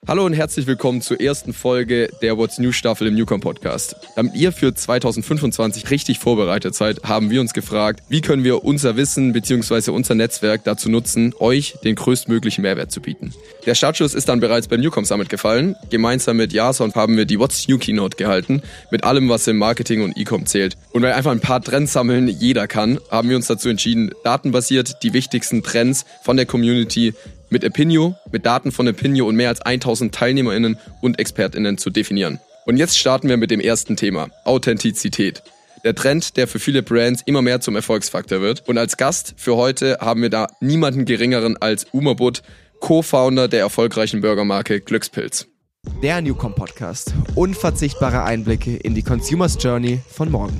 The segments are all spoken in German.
Hallo und herzlich willkommen zur ersten Folge der What's New Staffel im Newcom Podcast. Damit ihr für 2025 richtig vorbereitet seid, haben wir uns gefragt, wie können wir unser Wissen bzw. unser Netzwerk dazu nutzen, euch den größtmöglichen Mehrwert zu bieten. Der Startschuss ist dann bereits beim Newcom Summit gefallen. Gemeinsam mit Jason haben wir die What's New Keynote gehalten, mit allem, was im Marketing und E-Com zählt. Und weil einfach ein paar Trends sammeln jeder kann, haben wir uns dazu entschieden, datenbasiert die wichtigsten Trends von der Community mit Apinio, mit Daten von Apinio und mehr als 1000 TeilnehmerInnen und ExpertInnen zu definieren. Und jetzt starten wir mit dem ersten Thema, Authentizität. Der Trend, der für viele Brands immer mehr zum Erfolgsfaktor wird. Und als Gast für heute haben wir da niemanden geringeren als Umar Butt, Co-Founder der erfolgreichen Burgermarke Glückspilz. Der Newcom Podcast. Unverzichtbare Einblicke in die Consumers Journey von morgen.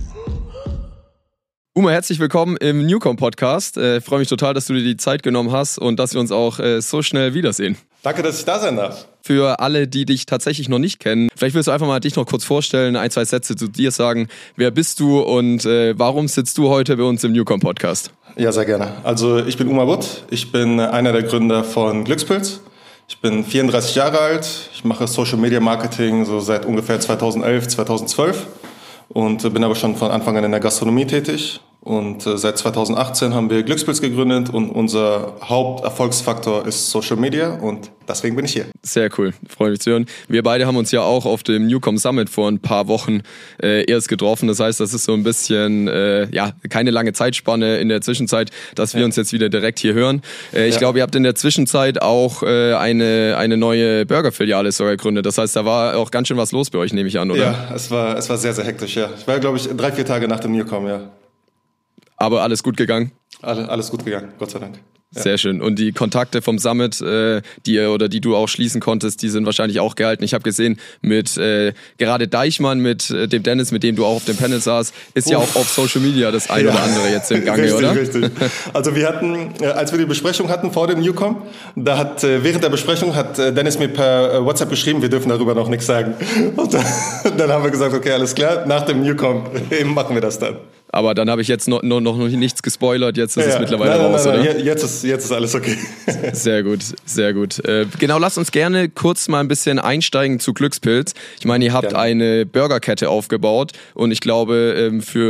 Umar, herzlich willkommen im Newcom Podcast. Ich freue mich total, dass du dir die Zeit genommen hast und dass wir uns auch so schnell wiedersehen. Danke, dass ich da sein darf. Für alle, die dich tatsächlich noch nicht kennen, vielleicht willst du einfach mal dich noch kurz vorstellen, 1, 2 Sätze zu dir sagen. Wer bist du und warum sitzt du heute bei uns im Newcom Podcast? Ja, sehr gerne. Also ich bin Umar Butt. Ich bin einer der Gründer von Glückspilz. Ich bin 34 Jahre alt. Ich mache Social Media Marketing so seit ungefähr 2011, 2012 und bin aber schon von Anfang an in der Gastronomie tätig. Und seit 2018 haben wir Glückspilz gegründet und unser Haupterfolgsfaktor ist Social Media und deswegen bin ich hier. Sehr cool, freue mich zu hören. Wir beide haben uns ja auch auf dem Newcom Summit vor ein paar Wochen erst getroffen. Das heißt, das ist so ein bisschen keine lange Zeitspanne in der Zwischenzeit, dass wir uns jetzt wieder direkt hier hören. Ich glaube, ihr habt in der Zwischenzeit auch eine neue Burger-Filiale sogar gegründet. Das heißt, da war auch ganz schön was los bei euch, nehme ich an, oder? Ja, es war sehr, sehr hektisch, ja. Ich war, glaube ich, 3-4 Tage nach dem Newcom, ja. Aber alles gut gegangen? Alles gut gegangen, Gott sei Dank. Ja. Sehr schön. Und die Kontakte vom Summit, die du auch schließen konntest, die sind wahrscheinlich auch gehalten. Ich habe gesehen, mit gerade Deichmann, mit dem Dennis, mit dem du auch auf dem Panel saßt, ist ja auch auf Social Media das ein oder andere jetzt im Gange, richtig, oder? Richtig. Also wir hatten, als wir die Besprechung hatten vor dem Newcom, während der Besprechung hat Dennis mir per WhatsApp geschrieben, wir dürfen darüber noch nichts sagen. Und dann haben wir gesagt, okay, alles klar, nach dem Newcom machen wir das dann. Aber dann habe ich jetzt noch nichts gespoilert, jetzt ist es mittlerweile raus, nein. oder? Jetzt ist alles okay. Sehr gut, sehr gut. Genau, lasst uns gerne kurz mal ein bisschen einsteigen zu Glückspilz. Ich meine, ihr habt eine Burgerkette aufgebaut und ich glaube,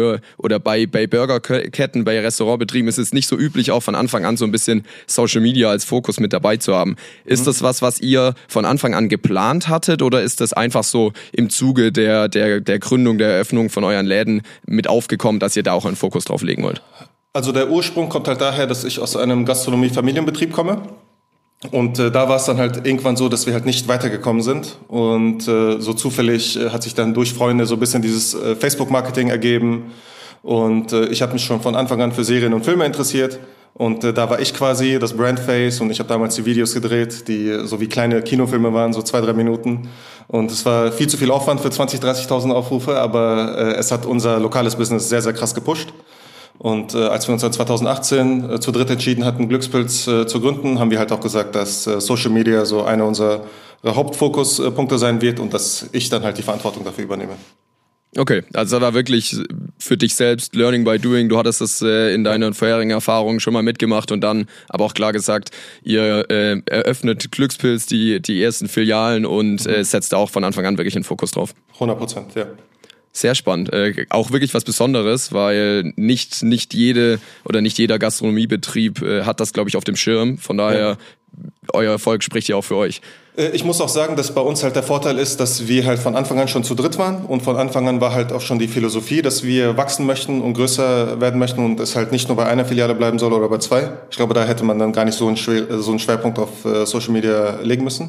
bei Burgerketten, bei Restaurantbetrieben ist es nicht so üblich, auch von Anfang an so ein bisschen Social Media als Fokus mit dabei zu haben. Ist das was ihr von Anfang an geplant hattet oder ist das einfach so im Zuge der Gründung, der Eröffnung von euren Läden mit aufgekommen, dass ihr da auch einen Fokus drauf legen wollt? Also der Ursprung kommt halt daher, dass ich aus einem Gastronomie-Familienbetrieb komme. Und da war es dann halt irgendwann so, dass wir halt nicht weitergekommen sind. Und so zufällig hat sich dann durch Freunde so ein bisschen dieses Facebook-Marketing ergeben. Und ich habe mich schon von Anfang an für Serien und Filme interessiert. Und da war ich quasi das Brandface und ich habe damals die Videos gedreht, die so wie kleine Kinofilme waren, so 2-3 Minuten. Und es war viel zu viel Aufwand für 20.000, 30.000 Aufrufe, aber es hat unser lokales Business sehr, sehr krass gepusht. Und als wir uns dann 2018 zu dritt entschieden hatten, Glückspilz zu gründen, haben wir halt auch gesagt, dass Social Media so einer unserer Hauptfokuspunkte sein wird und dass ich dann halt die Verantwortung dafür übernehme. Okay, also da wirklich für dich selbst Learning by Doing, du hattest das in deinen vorherigen Erfahrungen schon mal mitgemacht und dann aber auch klar gesagt, ihr eröffnet Glückspilz die ersten Filialen und setzt da auch von Anfang an wirklich einen Fokus drauf. 100%, ja. Sehr spannend. Auch wirklich was Besonderes, weil nicht jeder Gastronomiebetrieb hat das, glaube ich, auf dem Schirm. Von daher, euer Erfolg spricht ja auch für euch. Ich muss auch sagen, dass bei uns halt der Vorteil ist, dass wir halt von Anfang an schon zu dritt waren und von Anfang an war halt auch schon die Philosophie, dass wir wachsen möchten und größer werden möchten und es halt nicht nur bei einer Filiale bleiben soll oder bei 2. Ich glaube, da hätte man dann gar nicht so einen Schwerpunkt auf Social Media legen müssen.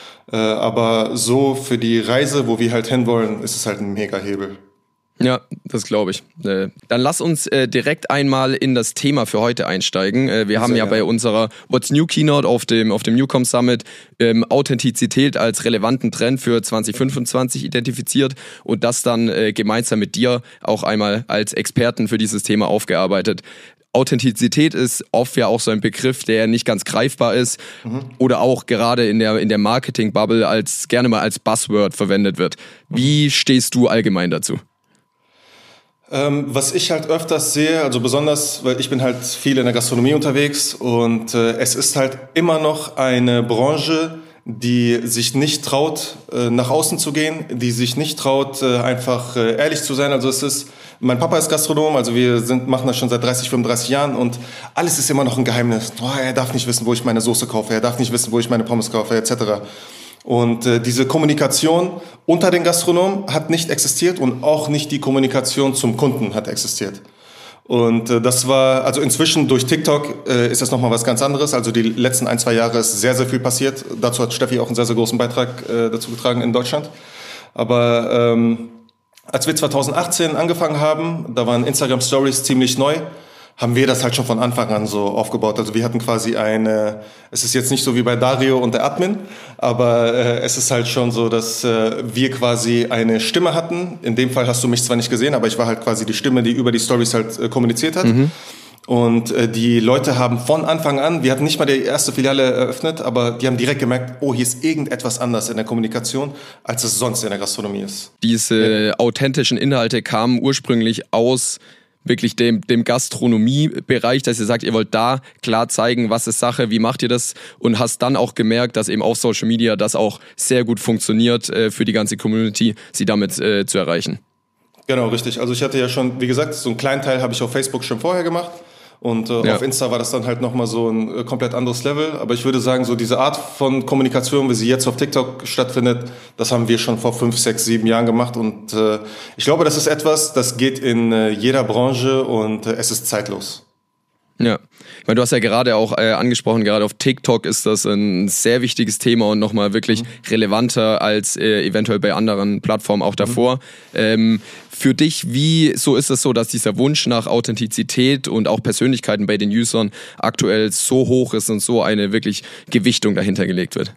Aber so für die Reise, wo wir halt hinwollen, ist es halt ein Mega-Hebel. Ja, das glaube ich. Dann lass uns direkt einmal in das Thema für heute einsteigen. Wir haben ja bei unserer What's New Keynote auf dem Newcom Summit Authentizität als relevanten Trend für 2025 identifiziert und das dann gemeinsam mit dir auch einmal als Experten für dieses Thema aufgearbeitet. Authentizität ist oft ja auch so ein Begriff, der nicht ganz greifbar ist oder auch gerade in der Marketing-Bubble gerne mal als Buzzword verwendet wird. Wie stehst du allgemein dazu? Was ich halt öfters sehe, also besonders, weil ich bin halt viel in der Gastronomie unterwegs und es ist halt immer noch eine Branche, die sich nicht traut, nach außen zu gehen, die sich nicht traut, einfach ehrlich zu sein. Also mein Papa ist Gastronom, also wir machen das schon seit 30, 35 Jahren und alles ist immer noch ein Geheimnis. Oh, er darf nicht wissen, wo ich meine Soße kaufe, er darf nicht wissen, wo ich meine Pommes kaufe, etc. Und diese Kommunikation unter den Gastronomen hat nicht existiert und auch nicht die Kommunikation zum Kunden hat existiert. Und das war, also inzwischen durch TikTok ist das nochmal was ganz anderes. Also die letzten 1-2 Jahre ist sehr, sehr viel passiert. Dazu hat Steffi auch einen sehr, sehr großen Beitrag dazu getragen in Deutschland. Aber als wir 2018 angefangen haben, da waren Instagram Stories ziemlich neu, haben wir das halt schon von Anfang an so aufgebaut. Also wir hatten quasi es ist jetzt nicht so wie bei Dario und der Admin, aber es ist halt schon so, dass wir quasi eine Stimme hatten. In dem Fall hast du mich zwar nicht gesehen, aber ich war halt quasi die Stimme, die über die Stories halt kommuniziert hat. Mhm. Und die Leute haben von Anfang an, wir hatten nicht mal die erste Filiale eröffnet, aber die haben direkt gemerkt, oh, hier ist irgendetwas anders in der Kommunikation, als es sonst in der Gastronomie ist. Diese authentischen Inhalte kamen ursprünglich aus wirklich dem Gastronomiebereich, dass ihr sagt, ihr wollt da klar zeigen, was ist Sache, wie macht ihr das, und hast dann auch gemerkt, dass eben auf Social Media das auch sehr gut funktioniert für die ganze Community, sie damit zu erreichen. Genau, richtig. Also ich hatte ja schon, wie gesagt, so einen kleinen Teil habe ich auf Facebook schon vorher gemacht und auf Insta war das dann halt nochmal so ein komplett anderes Level. Aber ich würde sagen, so diese Art von Kommunikation, wie sie jetzt auf TikTok stattfindet, das haben wir schon vor 5, 6, 7 Jahren gemacht. Und ich glaube, das ist etwas, das geht in jeder Branche und es ist zeitlos. Ja, ich meine, du hast ja gerade auch angesprochen, gerade auf TikTok ist das ein sehr wichtiges Thema und nochmal wirklich relevanter als eventuell bei anderen Plattformen auch davor. Für dich, wieso ist es so, dass dieser Wunsch nach Authentizität und auch Persönlichkeiten bei den Usern aktuell so hoch ist und so eine wirklich Gewichtung dahinter gelegt wird?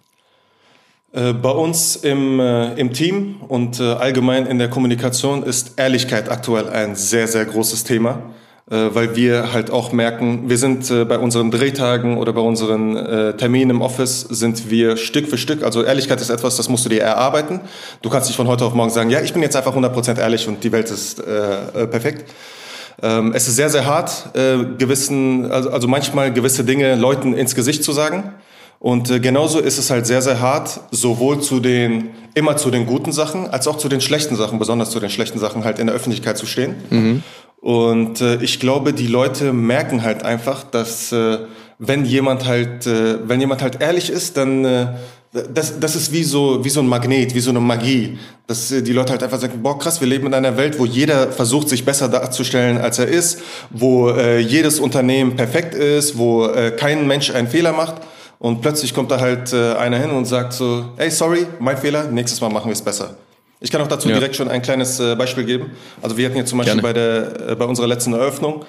Bei uns im Team und allgemein in der Kommunikation ist Ehrlichkeit aktuell ein sehr, sehr großes Thema. Weil wir halt auch merken, wir sind bei unseren Drehtagen oder bei unseren Terminen im Office sind wir Stück für Stück, also Ehrlichkeit ist etwas, das musst du dir erarbeiten. Du kannst nicht von heute auf morgen sagen, ja, ich bin jetzt einfach 100% ehrlich und die Welt ist perfekt. Es ist sehr, sehr hart, also manchmal gewisse Dinge Leuten ins Gesicht zu sagen. Und genauso ist es halt sehr, sehr hart, sowohl immer zu den guten Sachen, als auch zu den schlechten Sachen, besonders zu den schlechten Sachen halt in der Öffentlichkeit zu stehen. Mhm. Und ich glaube, die Leute merken halt einfach, dass wenn jemand halt ehrlich ist, dann das ist wie so ein Magnet, wie so eine Magie, dass die Leute halt einfach sagen, boah krass, wir leben in einer Welt, wo jeder versucht, sich besser darzustellen, als er ist, wo jedes Unternehmen perfekt ist, wo kein Mensch einen Fehler macht. Und plötzlich kommt da halt einer hin und sagt so, ey, sorry, mein Fehler, nächstes Mal machen wir es besser. Ich kann auch dazu direkt schon ein kleines Beispiel geben. Also wir hatten jetzt zum Beispiel bei unserer letzten Eröffnung,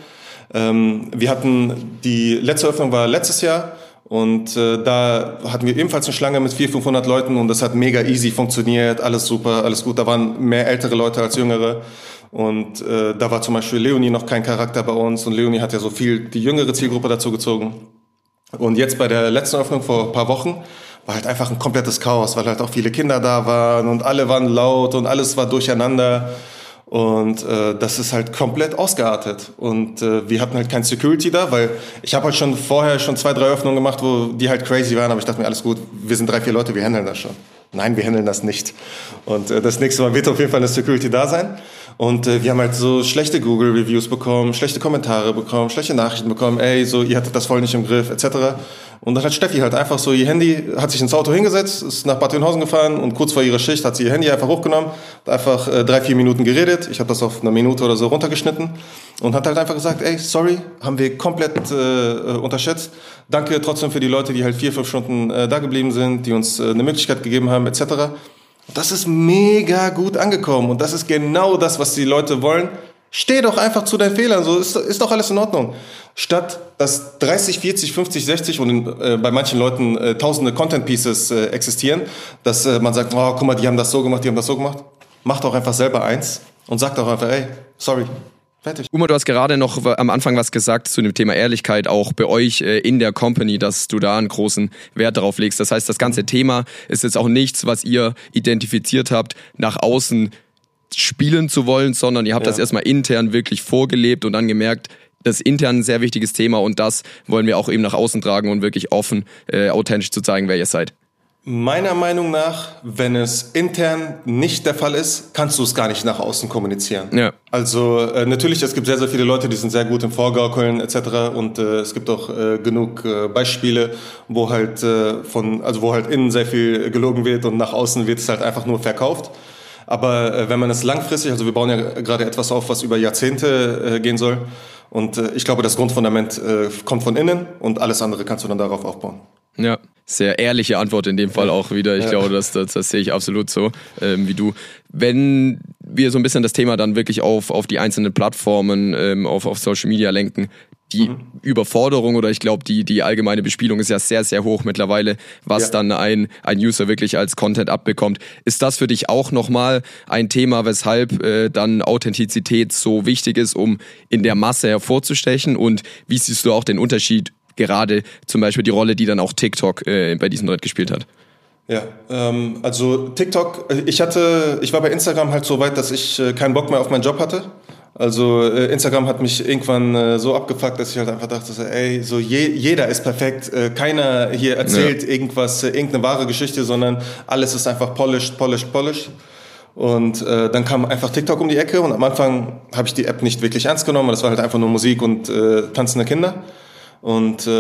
die letzte Eröffnung war letztes Jahr und da hatten wir ebenfalls eine Schlange mit 400-500 Leuten und das hat mega easy funktioniert, alles super, alles gut. Da waren mehr ältere Leute als jüngere. Und da war zum Beispiel Leonie noch kein Charakter bei uns und Leonie hat ja so viel die jüngere Zielgruppe dazu gezogen. Und jetzt bei der letzten Eröffnung vor ein paar Wochen war halt einfach ein komplettes Chaos, weil halt auch viele Kinder da waren und alle waren laut und alles war durcheinander. Und das ist halt komplett ausgeartet. Und wir hatten halt kein Security da, weil ich habe halt vorher 2, 3 Öffnungen gemacht, wo die halt crazy waren, aber ich dachte mir, alles gut, wir sind 3, 4 Leute, wir handeln das schon. Nein, wir handeln das nicht. Und das nächste Mal wird auf jeden Fall eine Security da sein. Und wir haben halt so schlechte Google-Reviews bekommen, schlechte Kommentare bekommen, schlechte Nachrichten bekommen, ey, so, ihr hattet das voll nicht im Griff, etc. Und dann hat Steffi halt einfach so ihr Handy, hat sich ins Auto hingesetzt, ist nach Bad Oeynhausen gefahren und kurz vor ihrer Schicht hat sie ihr Handy einfach hochgenommen, hat einfach 3, 4 Minuten geredet, ich habe das auf 1 Minute oder so runtergeschnitten und hat halt einfach gesagt, ey, sorry, haben wir komplett unterschätzt. Danke trotzdem für die Leute, die halt 4, 5 Stunden da geblieben sind, die uns eine Möglichkeit gegeben haben, etc. Das ist mega gut angekommen und das ist genau das, was die Leute wollen. Steh doch einfach zu deinen Fehlern, so ist doch alles in Ordnung. Statt dass 30, 40, 50, 60 und bei manchen Leuten tausende Content Pieces existieren, dass man sagt, oh, guck mal, die haben das so gemacht, die haben das so gemacht. Mach doch einfach selber eins und sag doch einfach, ey, sorry. Fertig. Uma, du hast gerade noch am Anfang was gesagt zu dem Thema Ehrlichkeit, auch bei euch in der Company, dass du da einen großen Wert darauf legst. Das heißt, das ganze Thema ist jetzt auch nichts, was ihr identifiziert habt, nach außen spielen zu wollen, sondern ihr habt das erstmal intern wirklich vorgelebt und dann gemerkt, das ist intern ein sehr wichtiges Thema und das wollen wir auch eben nach außen tragen und wirklich offen, authentisch zu zeigen, wer ihr seid. Meiner Meinung nach, wenn es intern nicht der Fall ist, kannst du es gar nicht nach außen kommunizieren. Ja. Also natürlich, es gibt sehr, sehr viele Leute, die sind sehr gut im Vorgaukeln etc. Und es gibt auch genug Beispiele, wo halt wo halt innen sehr viel gelogen wird und nach außen wird es halt einfach nur verkauft. Aber wenn man es langfristig, also wir bauen ja gerade etwas auf, was über Jahrzehnte gehen soll. Und ich glaube, das Grundfundament kommt von innen und alles andere kannst du dann darauf aufbauen. Ja, sehr ehrliche Antwort in dem Fall auch wieder. Ich glaube, das sehe ich absolut so wie du. Wenn wir so ein bisschen das Thema dann wirklich auf die einzelnen Plattformen, auf Social Media lenken, die Überforderung oder ich glaube, die allgemeine Bespielung ist ja sehr, sehr hoch mittlerweile, was dann ein User wirklich als Content abbekommt. Ist das für dich auch nochmal ein Thema, weshalb dann Authentizität so wichtig ist, um in der Masse hervorzustechen? Und wie siehst du auch den Unterschied, gerade zum Beispiel die Rolle, die dann auch TikTok bei diesem Thread gespielt hat? Ja, also TikTok, ich war bei Instagram halt so weit, dass ich keinen Bock mehr auf meinen Job hatte. Also Instagram hat mich irgendwann so abgefuckt, dass ich halt einfach dachte, ey, so jeder ist perfekt, keiner hier erzählt irgendeine wahre Geschichte, sondern alles ist einfach polished. Und dann kam einfach TikTok um die Ecke und am Anfang habe ich die App nicht wirklich ernst genommen, das war halt einfach nur Musik und tanzende Kinder. Und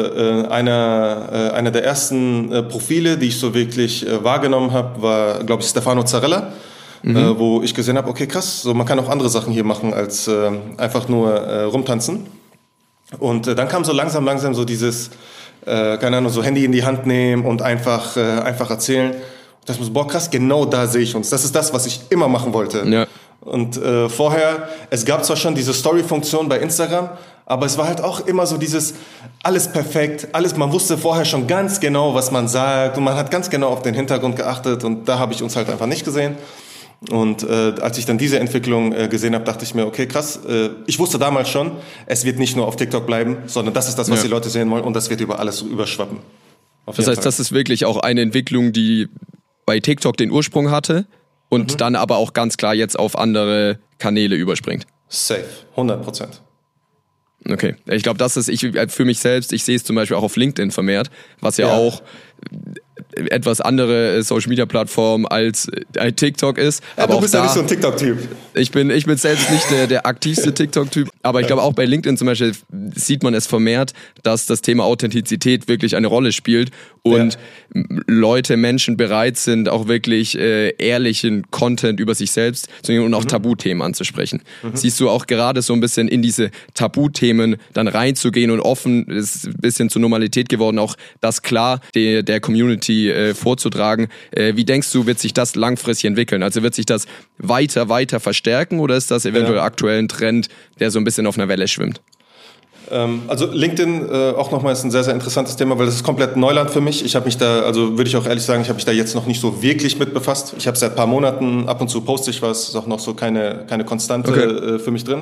einer der ersten Profile, die ich so wirklich wahrgenommen habe, war, glaube ich, Stefano Zarella. Wo ich gesehen habe, okay, krass, so man kann auch andere Sachen hier machen, als einfach nur rumtanzen. Und dann kam so langsam so dieses, keine Ahnung, so Handy in die Hand nehmen und einfach erzählen. Und das muss, boah, krass, genau da sehe ich uns. Das ist das, was ich immer machen wollte. Ja. Und vorher, es gab zwar schon diese Story-Funktion bei Instagram, aber es war halt auch immer so dieses, alles perfekt, man wusste vorher schon ganz genau, was man sagt und man hat ganz genau auf den Hintergrund geachtet und da habe ich uns halt einfach nicht gesehen. Und als ich dann diese Entwicklung gesehen habe, dachte ich mir, okay, krass, ich wusste damals schon, es wird nicht nur auf TikTok bleiben, sondern das ist das, was die Leute sehen wollen und das wird über alles überschwappen. Das heißt, das ist wirklich auch eine Entwicklung, die bei TikTok den Ursprung hatte und dann aber auch ganz klar jetzt auf andere Kanäle überspringt. Safe, 100%. Okay, ich glaube, das ist, für mich selbst, ich sehe es zum Beispiel auch auf LinkedIn vermehrt, was ja auch etwas andere Social-Media-Plattform als TikTok ist. Ja, aber du bist ja nicht so ein TikTok-Typ. Ich bin selbst nicht der aktivste TikTok-Typ, aber ich glaube auch bei LinkedIn zum Beispiel sieht man es vermehrt, dass das Thema Authentizität wirklich eine Rolle spielt und Menschen bereit sind, auch wirklich ehrlichen Content über sich selbst zu nehmen und auch Tabuthemen anzusprechen. Siehst du auch gerade so ein bisschen in diese Tabuthemen dann reinzugehen und offen, ist ein bisschen zur Normalität geworden, auch das klar der Community vorzutragen. Wie denkst du, wird sich das langfristig entwickeln? Also wird sich das weiter verstärken oder ist das eventuell aktuell ein Trend, der so ein bisschen auf einer Welle schwimmt? Also LinkedIn auch nochmal ist ein sehr, sehr interessantes Thema, weil das ist komplett Neuland für mich. Ich habe mich da, also würde ich auch ehrlich sagen, ich habe mich da jetzt noch nicht so wirklich mit befasst. Ich habe seit ein paar Monaten, ab und zu poste ich was, ist auch noch so keine Konstante für mich drin.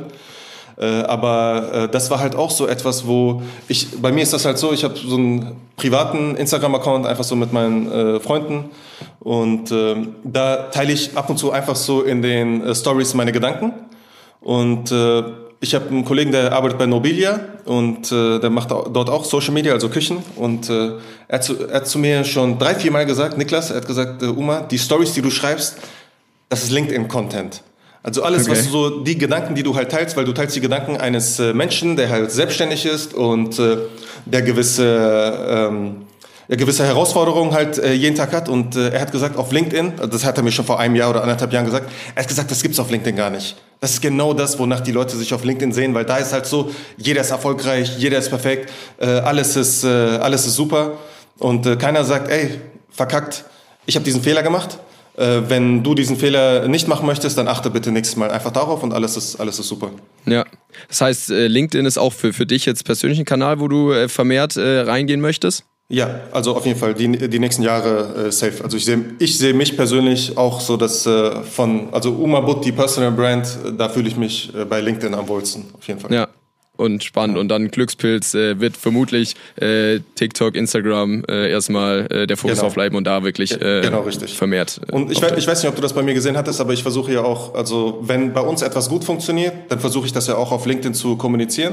Aber das war halt auch so etwas, bei mir ist das halt so, ich habe so einen privaten Instagram-Account einfach so mit meinen Freunden und da teile ich ab und zu einfach so in den Stories meine Gedanken und ich habe einen Kollegen, der arbeitet bei Nobilia und der macht dort auch Social Media, also Küchen und er hat zu mir schon 3-4 Mal gesagt, Niklas, er hat gesagt, Uma, die Stories, die du schreibst, das ist LinkedIn-Content. Also alles, was du so, die Gedanken, die du halt teilst, weil du teilst die Gedanken eines Menschen, der halt selbstständig ist und der gewisse Herausforderungen halt jeden Tag hat. Und er hat gesagt, auf LinkedIn, das hat er mir schon vor einem Jahr oder 1,5 Jahren gesagt, er hat gesagt, das gibt's auf LinkedIn gar nicht. Das ist genau das, wonach die Leute sich auf LinkedIn sehen, weil da ist halt so, jeder ist erfolgreich, jeder ist perfekt, alles ist super. Und keiner sagt, ey, verkackt, ich habe diesen Fehler gemacht. Wenn du diesen Fehler nicht machen möchtest, dann achte bitte nächstes Mal einfach darauf und alles ist super. Ja, das heißt, LinkedIn ist auch für dich jetzt persönlich ein Kanal, wo du vermehrt reingehen möchtest? Ja, also auf jeden Fall die nächsten Jahre safe. Also ich sehe mich persönlich auch so, dass also Uma Butt, die Personal Brand, da fühle ich mich bei LinkedIn am wohlsten, auf jeden Fall. Ja. Und spannend. Und dann Glückspilz wird vermutlich TikTok, Instagram erstmal der Fokus drauf bleiben und da wirklich vermehrt. Und ich weiß nicht, ob du das bei mir gesehen hattest, aber ich versuche ja auch, also wenn bei uns etwas gut funktioniert, dann versuche ich das ja auch auf LinkedIn zu kommunizieren.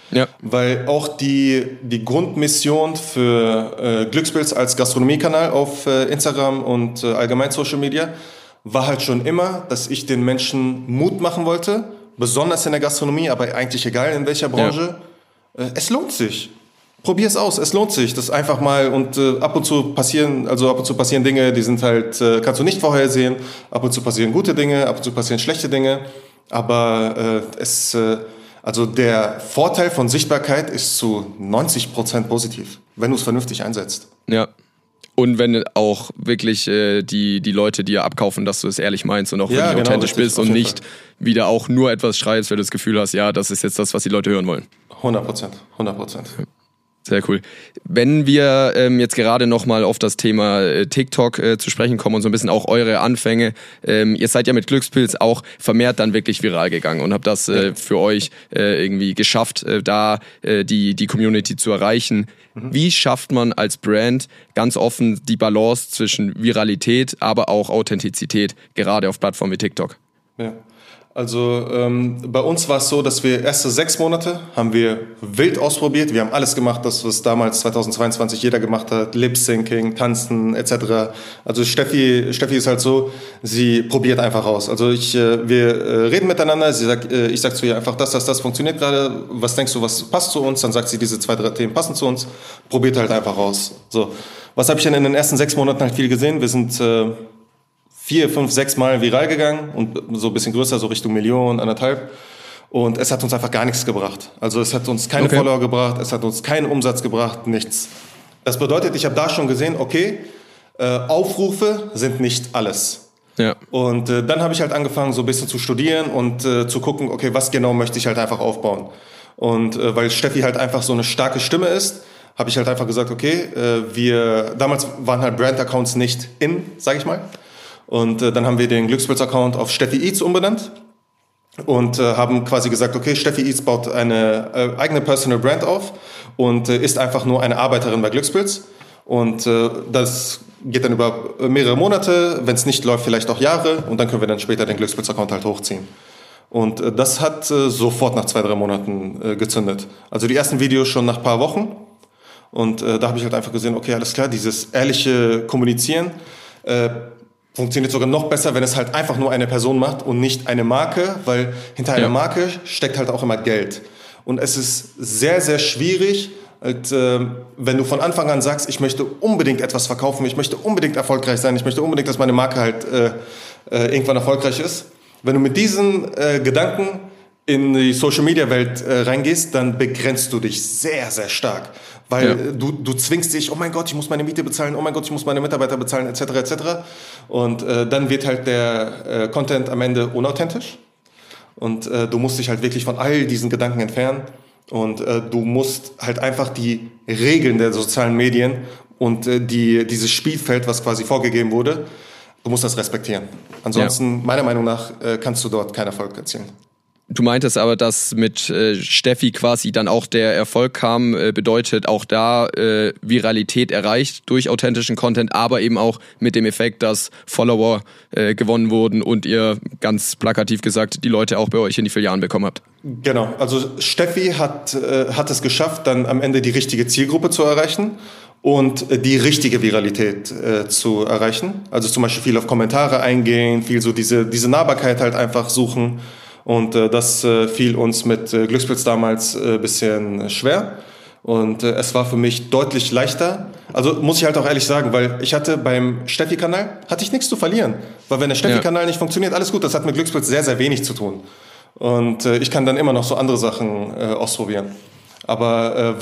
Ja. Weil auch die Grundmission für Glückspilz als Gastronomiekanal auf Instagram und allgemein Social Media war halt schon immer, dass ich den Menschen Mut machen wollte, besonders in der Gastronomie, aber eigentlich egal in welcher Branche. Ja. Es lohnt sich. Probier es aus, es lohnt sich. Das einfach mal und ab und zu passieren Dinge, die sind halt, kannst du nicht vorhersehen. Ab und zu passieren gute Dinge, ab und zu passieren schlechte Dinge. Aber also der Vorteil von Sichtbarkeit ist zu 90% positiv, wenn du es vernünftig einsetzt. Ja. Und wenn auch wirklich die Leute dir abkaufen, dass du es ehrlich meinst und auch wirklich authentisch bist und nicht wieder auch nur etwas schreibst, weil du das Gefühl hast, ja, das ist jetzt das, was die Leute hören wollen. 100%. Sehr cool. Wenn wir jetzt gerade nochmal auf das Thema TikTok zu sprechen kommen und so ein bisschen auch eure Anfänge. Ihr seid ja mit Glückspilz auch vermehrt dann wirklich viral gegangen und habt das für euch irgendwie geschafft, da die Community zu erreichen. Wie schafft man als Brand ganz offen die Balance zwischen Viralität, aber auch Authentizität, gerade auf Plattformen wie TikTok? Ja. Also bei uns war es so, dass wir erste 6 Monate haben wir wild ausprobiert. Wir haben alles gemacht, das was damals 2022 jeder gemacht hat, Lip-Syncing, Tanzen etc. Also Steffi ist halt so, sie probiert einfach aus. Also wir reden miteinander, ich sag zu ihr einfach, das funktioniert gerade, was denkst du, was passt zu uns? Dann sagt sie, diese 2, 3 Themen passen zu uns, probiert halt einfach aus. So, was habe ich denn in den ersten 6 Monaten halt viel gesehen? Wir sind 4, 5, 6 Mal viral gegangen und so ein bisschen größer, so Richtung 1 Million, 1,5. Und es hat uns einfach gar nichts gebracht. Also es hat uns keine Follower gebracht, es hat uns keinen Umsatz gebracht, nichts. Das bedeutet, ich habe da schon gesehen, okay, Aufrufe sind nicht alles. Ja. Und dann habe ich halt angefangen, so ein bisschen zu studieren und zu gucken, okay, was genau möchte ich halt einfach aufbauen. Und weil Steffi halt einfach so eine starke Stimme ist, habe ich halt einfach gesagt, okay, damals waren halt Brand-Accounts nicht in, sage ich mal. Und dann haben wir den Glückspilz-Account auf Steffi Eats umbenannt und haben quasi gesagt, okay, Steffi Eats baut eine eigene Personal Brand auf und ist einfach nur eine Arbeiterin bei Glückspilz. Und das geht dann über mehrere Monate, wenn es nicht läuft, vielleicht auch Jahre. Und dann können wir dann später den Glückspilz-Account halt hochziehen. Und das hat sofort nach 2, 3 Monaten gezündet. Also die ersten Videos schon nach ein paar Wochen. Und da habe ich halt einfach gesehen, okay, alles klar, dieses ehrliche Kommunizieren funktioniert sogar noch besser, wenn es halt einfach nur eine Person macht und nicht eine Marke, weil hinter einer Marke steckt halt auch immer Geld. Und es ist sehr, sehr schwierig, halt, wenn du von Anfang an sagst, ich möchte unbedingt etwas verkaufen, ich möchte unbedingt erfolgreich sein, ich möchte unbedingt, dass meine Marke halt irgendwann erfolgreich ist. Wenn du mit diesen Gedanken in die Social-Media-Welt reingehst, dann begrenzt du dich sehr, sehr stark. Weil du zwingst dich, oh mein Gott, ich muss meine Miete bezahlen, oh mein Gott, ich muss meine Mitarbeiter bezahlen, etc., etc. Und dann wird halt der Content am Ende unauthentisch. Und du musst dich halt wirklich von all diesen Gedanken entfernen. Und du musst halt einfach die Regeln der sozialen Medien und dieses Spielfeld, was quasi vorgegeben wurde, du musst das respektieren. Ansonsten, meiner Meinung nach, kannst du dort keinen Erfolg erzielen. Du meintest aber, dass mit Steffi quasi dann auch der Erfolg kam, bedeutet auch da Viralität erreicht durch authentischen Content, aber eben auch mit dem Effekt, dass Follower gewonnen wurden und ihr, ganz plakativ gesagt, die Leute auch bei euch in die Filialen bekommen habt. Genau, also Steffi hat es geschafft, dann am Ende die richtige Zielgruppe zu erreichen und die richtige Viralität zu erreichen. Also zum Beispiel viel auf Kommentare eingehen, viel so diese Nahbarkeit halt einfach suchen. Und das fiel uns mit Glückspilz damals ein bisschen schwer. Und es war für mich deutlich leichter. Also muss ich halt auch ehrlich sagen, weil ich hatte beim Steffi-Kanal, hatte ich nichts zu verlieren. Weil wenn der Steffi-Kanal nicht funktioniert, alles gut, das hat mit Glückspilz sehr, sehr wenig zu tun. Und ich kann dann immer noch so andere Sachen ausprobieren. Aber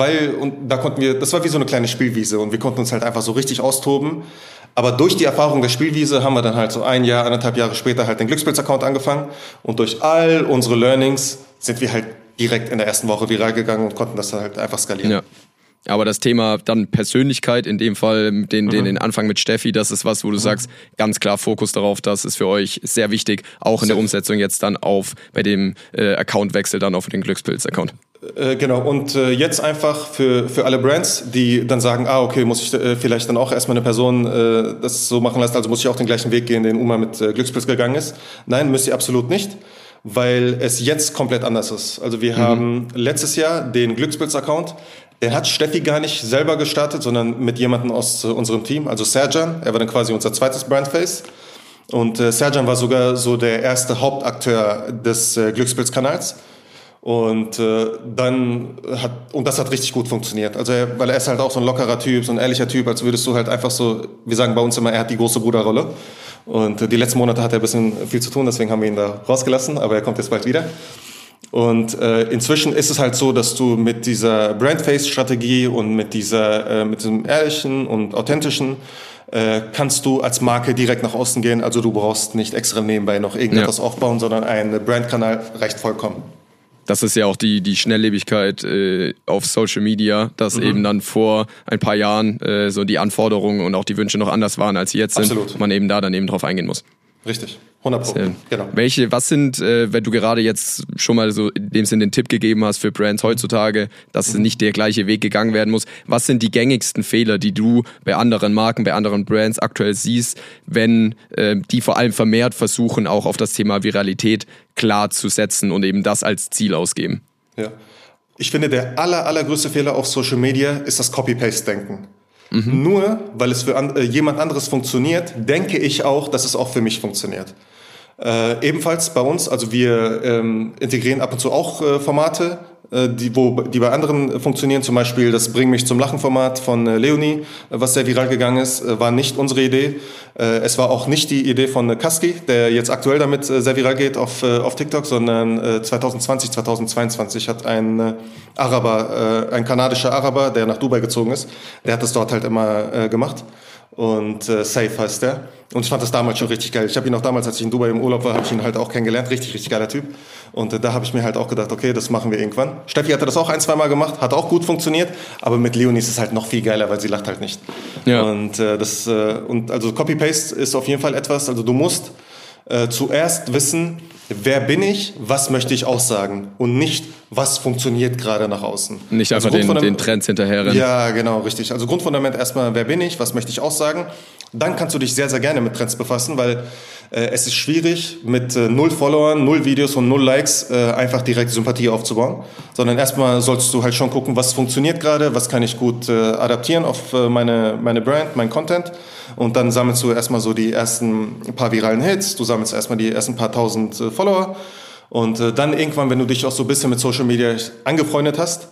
das war wie so eine kleine Spielwiese und wir konnten uns halt einfach so richtig austoben. Aber durch die Erfahrung der Spielwiese haben wir dann halt so 1 Jahr, 1,5 Jahre später halt den Glückspilz-Account angefangen. Und durch all unsere Learnings sind wir halt direkt in der ersten Woche viral gegangen und konnten das dann halt einfach skalieren. Ja. Aber das Thema dann Persönlichkeit, in dem Fall den Anfang mit Steffi, das ist was, wo du sagst, ganz klar Fokus darauf, das ist für euch sehr wichtig, auch in der Umsetzung jetzt dann bei dem Accountwechsel dann auf den Glückspilz-Account. Genau, und jetzt einfach für alle Brands, die dann sagen, okay, muss ich vielleicht dann auch erstmal eine Person das so machen lassen, also muss ich auch den gleichen Weg gehen, den Uma mit Glückspilz gegangen ist. Nein, müsst ihr absolut nicht, weil es jetzt komplett anders ist. Also wir haben letztes Jahr den Glückspilz-Account, den hat Steffi gar nicht selber gestartet, sondern mit jemandem aus unserem Team, also Serjan. Er war dann quasi unser zweites Brandface. Und Serjan war sogar so der erste Hauptakteur des Glückspilz-Kanals. Und das hat richtig gut funktioniert. Also weil er ist halt auch so ein lockerer Typ, so ein ehrlicher Typ, als würdest du halt einfach so, wir sagen bei uns immer, er hat die große Bruderrolle. Und die letzten Monate hat er ein bisschen viel zu tun, deswegen haben wir ihn da rausgelassen, aber er kommt jetzt bald wieder. Und inzwischen ist es halt so, dass du mit dieser Brandface-Strategie und mit diesem ehrlichen und authentischen kannst du als Marke direkt nach außen gehen. Also du brauchst nicht extra nebenbei noch irgendetwas aufbauen, sondern ein Brandkanal reicht vollkommen. Das ist ja auch die Schnelllebigkeit auf Social Media, dass eben dann vor ein paar Jahren so die Anforderungen und auch die Wünsche noch anders waren, als sie jetzt sind. Absolut. Und man eben da dann eben drauf eingehen muss. Richtig, 100%. Genau. Was sind, wenn du gerade jetzt schon mal so in dem Sinn den Tipp gegeben hast für Brands heutzutage, dass nicht der gleiche Weg gegangen werden muss, was sind die gängigsten Fehler, die du bei anderen Marken, bei anderen Brands aktuell siehst, wenn die vor allem vermehrt versuchen, auch auf das Thema Viralität klar zu setzen und eben das als Ziel ausgeben? Ja. Ich finde, der allergrößte Fehler auf Social Media ist das Copy-Paste-Denken. Nur weil es für jemand anderes funktioniert, denke ich auch, dass es auch für mich funktioniert. Ebenfalls bei uns, also wir integrieren ab und zu auch Formate, die bei anderen funktionieren. Zum Beispiel das Bring mich zum Lachen-Format von Leonie, was sehr viral gegangen ist, war nicht unsere Idee. Es war auch nicht die Idee von Kaski, der jetzt aktuell damit sehr viral geht auf TikTok, sondern 2022 hat ein kanadischer Araber, der nach Dubai gezogen ist, der hat das dort halt immer gemacht. Und Safe heißt der. Und ich fand das damals schon richtig geil. Ich habe ihn auch damals, als ich in Dubai im Urlaub war, habe ich ihn halt auch kennengelernt. Richtig geiler Typ. Und da habe ich mir halt auch gedacht, okay, das machen wir irgendwann. Steffi hatte das auch 1-2 Mal gemacht, hat auch gut funktioniert. Aber mit Leonie ist es halt noch viel geiler, weil sie lacht halt nicht. Ja. Und also Copy-Paste ist auf jeden Fall etwas. Also du musst zuerst wissen, wer bin ich, was möchte ich aussagen und nicht, was funktioniert gerade nach außen. Nicht einfach den Trends hinterherrennen. Ja, genau, richtig. Also Grundfundament erstmal, wer bin ich, was möchte ich aussagen. Dann kannst du dich sehr, sehr gerne mit Trends befassen, weil es ist schwierig, mit 0 Followern, 0 Videos und 0 Likes einfach direkt Sympathie aufzubauen. Sondern erstmal solltest du halt schon gucken, was funktioniert gerade, was kann ich gut adaptieren auf meine Brand, mein Content. Und dann sammelst du erstmal so die ersten paar viralen Hits, du sammelst erstmal die ersten paar tausend Follower. Und dann irgendwann, wenn du dich auch so ein bisschen mit Social Media angefreundet hast,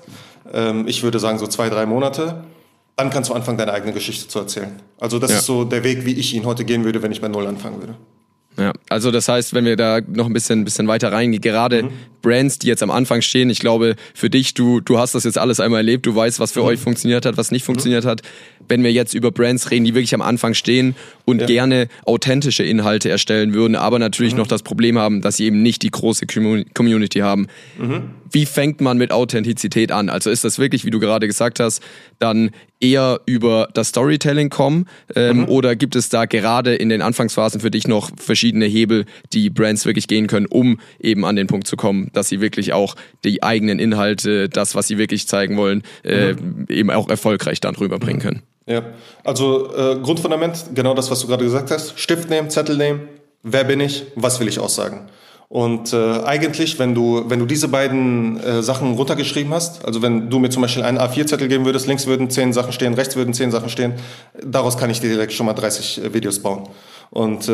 ich würde sagen so 2-3 Monate, dann kannst du anfangen, deine eigene Geschichte zu erzählen. Also das ist so der Weg, wie ich ihn heute gehen würde, wenn ich bei Null anfangen würde. Ja, also das heißt, wenn wir da noch ein bisschen weiter reingehen, gerade Brands, die jetzt am Anfang stehen, ich glaube, für dich, du hast das jetzt alles einmal erlebt, du weißt, was für euch funktioniert hat, was nicht funktioniert hat. Wenn wir jetzt über Brands reden, die wirklich am Anfang stehen und gerne authentische Inhalte erstellen würden, aber natürlich noch das Problem haben, dass sie eben nicht die große Community haben. Wie fängt man mit Authentizität an? Also ist das wirklich, wie du gerade gesagt hast, dann eher über das Storytelling kommen oder gibt es da gerade in den Anfangsphasen für dich noch verschiedene Hebel, die Brands wirklich gehen können, um eben an den Punkt zu kommen, dass sie wirklich auch die eigenen Inhalte, das, was sie wirklich zeigen wollen, eben auch erfolgreich dann rüberbringen können? Ja, also Grundfundament, genau das, was du gerade gesagt hast. Stift nehmen, Zettel nehmen. Wer bin ich? Was will ich aussagen? Und eigentlich, wenn du diese beiden Sachen runtergeschrieben hast, also wenn du mir zum Beispiel einen A4-Zettel geben würdest, links würden 10 Sachen stehen, rechts würden 10 Sachen stehen, daraus kann ich dir direkt schon mal 30 Videos bauen. Und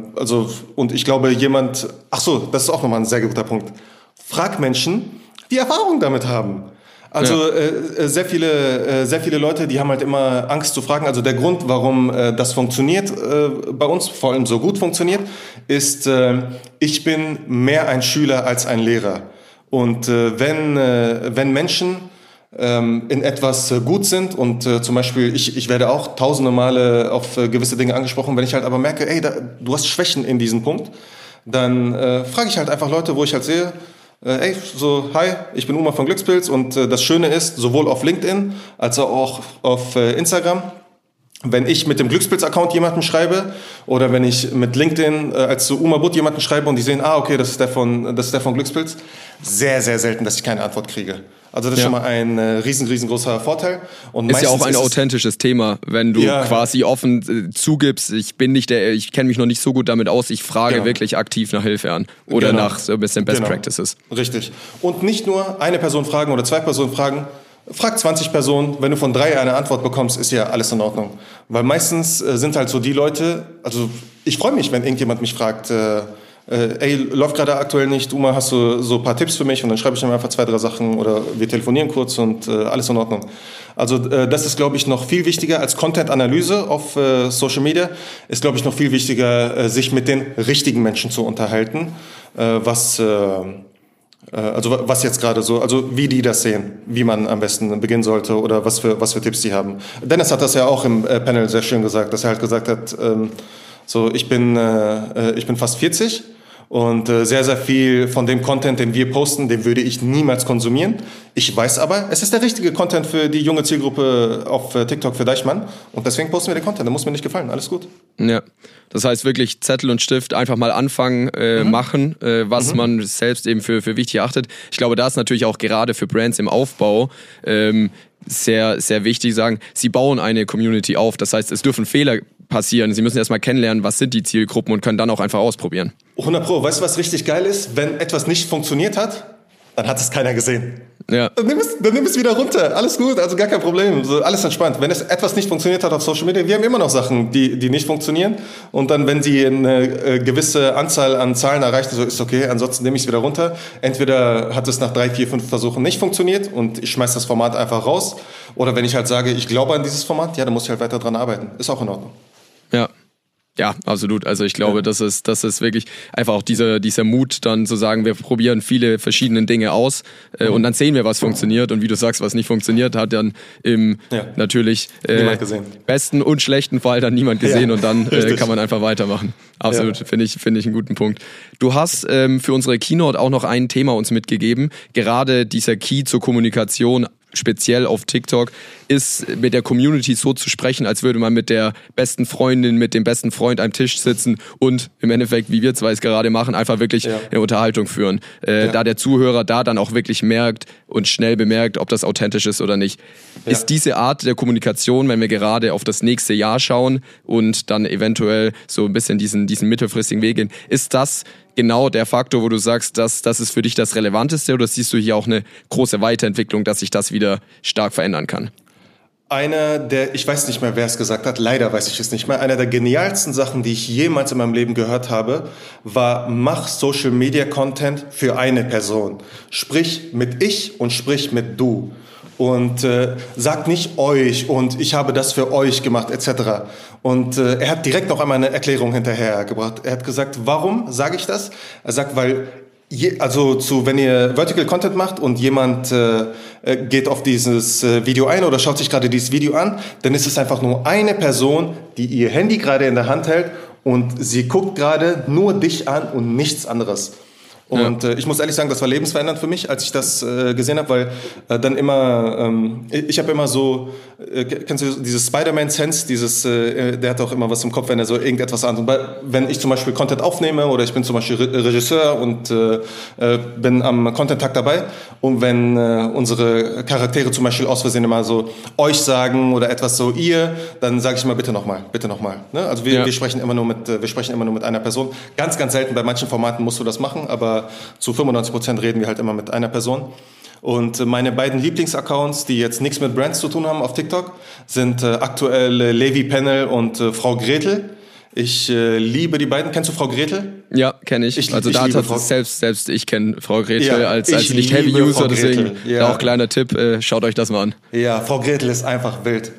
ich glaube, das ist auch nochmal ein sehr guter Punkt. Frag Menschen, die Erfahrung damit haben. Also sehr viele Leute, die haben halt immer Angst zu fragen. Also der Grund, warum das funktioniert bei uns, vor allem so gut funktioniert, ist, ich bin mehr ein Schüler als ein Lehrer. Und wenn Menschen in etwas gut sind und zum Beispiel ich werde auch tausende Male auf gewisse Dinge angesprochen, wenn ich halt aber merke, ey, du hast Schwächen in diesem Punkt, dann frage ich halt einfach Leute, wo ich halt sehe, hi, ich bin Umar von Glückspilz und das Schöne ist, sowohl auf LinkedIn als auch auf Instagram, wenn ich mit dem Glückspilz-Account jemanden schreibe oder wenn ich mit LinkedIn als Umar Butt jemanden schreibe und die sehen, okay, das ist der von Glückspilz, sehr, sehr selten, dass ich keine Antwort kriege. Also das ist schon mal ein riesengroßer Vorteil. Und ist ja auch ein authentisches Thema, wenn du quasi offen zugibst, ich kenne mich noch nicht so gut damit aus, ich frage wirklich aktiv nach Hilfe an oder nach so ein bisschen Best Practices. Richtig. Und nicht nur eine Person fragen oder 2 Personen fragen, frag 20 Personen, wenn du von 3 eine Antwort bekommst, ist ja alles in Ordnung. Weil meistens sind halt so die Leute, also ich freue mich, wenn irgendjemand mich fragt, ey, läuft gerade aktuell nicht, Uma, hast du so ein paar Tipps für mich? Und dann schreibe ich ihm einfach 2, 3 Sachen oder wir telefonieren kurz und alles in Ordnung. Also das ist, glaube ich, noch viel wichtiger als Content-Analyse auf Social Media, ist, glaube ich, noch viel wichtiger, sich mit den richtigen Menschen zu unterhalten, was jetzt gerade so, also wie die das sehen, wie man am besten beginnen sollte oder was für Tipps die haben. Dennis hat das ja auch im Panel sehr schön gesagt, dass er halt gesagt hat, ich bin fast 40 und sehr, sehr viel von dem Content, den wir posten, den würde ich niemals konsumieren. Ich weiß aber, es ist der richtige Content für die junge Zielgruppe auf TikTok für Deichmann und deswegen posten wir den Content, der muss mir nicht gefallen, alles gut. Ja, das heißt wirklich Zettel und Stift einfach mal anfangen, machen, was man selbst eben für wichtig erachtet. Ich glaube, da ist natürlich auch gerade für Brands im Aufbau sehr, sehr wichtig sagen, sie bauen eine Community auf, das heißt, es dürfen Fehler passieren. Sie müssen erstmal kennenlernen, was sind die Zielgruppen und können dann auch einfach ausprobieren. 100%. Weißt du, was richtig geil ist? Wenn etwas nicht funktioniert hat, dann hat es keiner gesehen. Ja. Dann nimm es wieder runter. Alles gut, also gar kein Problem. So, alles entspannt. Wenn es etwas nicht funktioniert hat auf Social Media, wir haben immer noch Sachen, die nicht funktionieren. Und dann, wenn sie eine gewisse Anzahl an Zahlen erreichen, so ist okay, ansonsten nehme ich es wieder runter. Entweder hat es nach 3, 4, 5 Versuchen nicht funktioniert und ich schmeiß das Format einfach raus. Oder wenn ich halt sage, ich glaube an dieses Format, ja, dann muss ich halt weiter dran arbeiten. Ist auch in Ordnung. Ja, absolut. Also ich glaube, das ist wirklich einfach auch dieser Mut, dann zu sagen, wir probieren viele verschiedene Dinge aus und dann sehen wir, was funktioniert. Und wie du sagst, was nicht funktioniert, hat dann im natürlich besten und schlechten Fall dann niemand gesehen und dann kann man einfach weitermachen. Absolut, finde ich einen guten Punkt. Du hast für unsere Keynote auch noch ein Thema uns mitgegeben, gerade dieser Key zur Kommunikation, speziell auf TikTok, ist mit der Community so zu sprechen, als würde man mit der besten Freundin, mit dem besten Freund am Tisch sitzen und im Endeffekt, wie wir zwei es gerade machen, einfach wirklich eine Unterhaltung führen. Da der Zuhörer da dann auch wirklich merkt und schnell bemerkt, ob das authentisch ist oder nicht. Ist diese Art der Kommunikation, wenn wir gerade auf das nächste Jahr schauen und dann eventuell so ein bisschen diesen mittelfristigen Weg gehen, ist das genau der Faktor, wo du sagst, das ist für dich das Relevanteste, oder siehst du hier auch eine große Weiterentwicklung, dass sich das wieder stark verändern kann? Ich weiß nicht mehr, wer es gesagt hat, leider weiß ich es nicht mehr, einer der genialsten Sachen, die ich jemals in meinem Leben gehört habe, war, mach Social Media Content für eine Person. Sprich mit ich und sprich mit du. Und sagt nicht euch und ich habe das für euch gemacht etc. Und er hat direkt noch einmal eine Erklärung hinterhergebracht. Er hat gesagt, warum sage ich das? Er sagt, weil wenn ihr Vertical Content macht und jemand geht auf dieses Video ein oder schaut sich gerade dieses Video an, dann ist es einfach nur eine Person, die ihr Handy gerade in der Hand hält und sie guckt gerade nur dich an und nichts anderes. Und ich muss ehrlich sagen, das war lebensverändernd für mich, als ich das gesehen habe, weil dann immer, ich habe immer so, kennst du dieses Spider-Man-Sense, der hat auch immer was im Kopf, wenn er so irgendetwas an. Wenn ich zum Beispiel Content aufnehme oder ich bin zum Beispiel Regisseur und bin am Content-Tag dabei und wenn unsere Charaktere zum Beispiel aus Versehen immer so euch sagen oder etwas so ihr, dann sage ich immer bitte nochmal. Ne? Also wir sprechen immer nur mit einer Person. Ganz, ganz selten, bei manchen Formaten musst du das machen, aber zu 95% reden wir halt immer mit einer Person. Und meine beiden Lieblingsaccounts, die jetzt nichts mit Brands zu tun haben auf TikTok, sind aktuell Levi Panel und Frau Gretel. Ich liebe die beiden. Kennst du Frau Gretel? Ja, kenne ich. Selbst ich kenne Frau Gretel als Nicht-Heavy-User, deswegen auch kleiner Tipp, schaut euch das mal an. Ja, Frau Gretel ist einfach wild.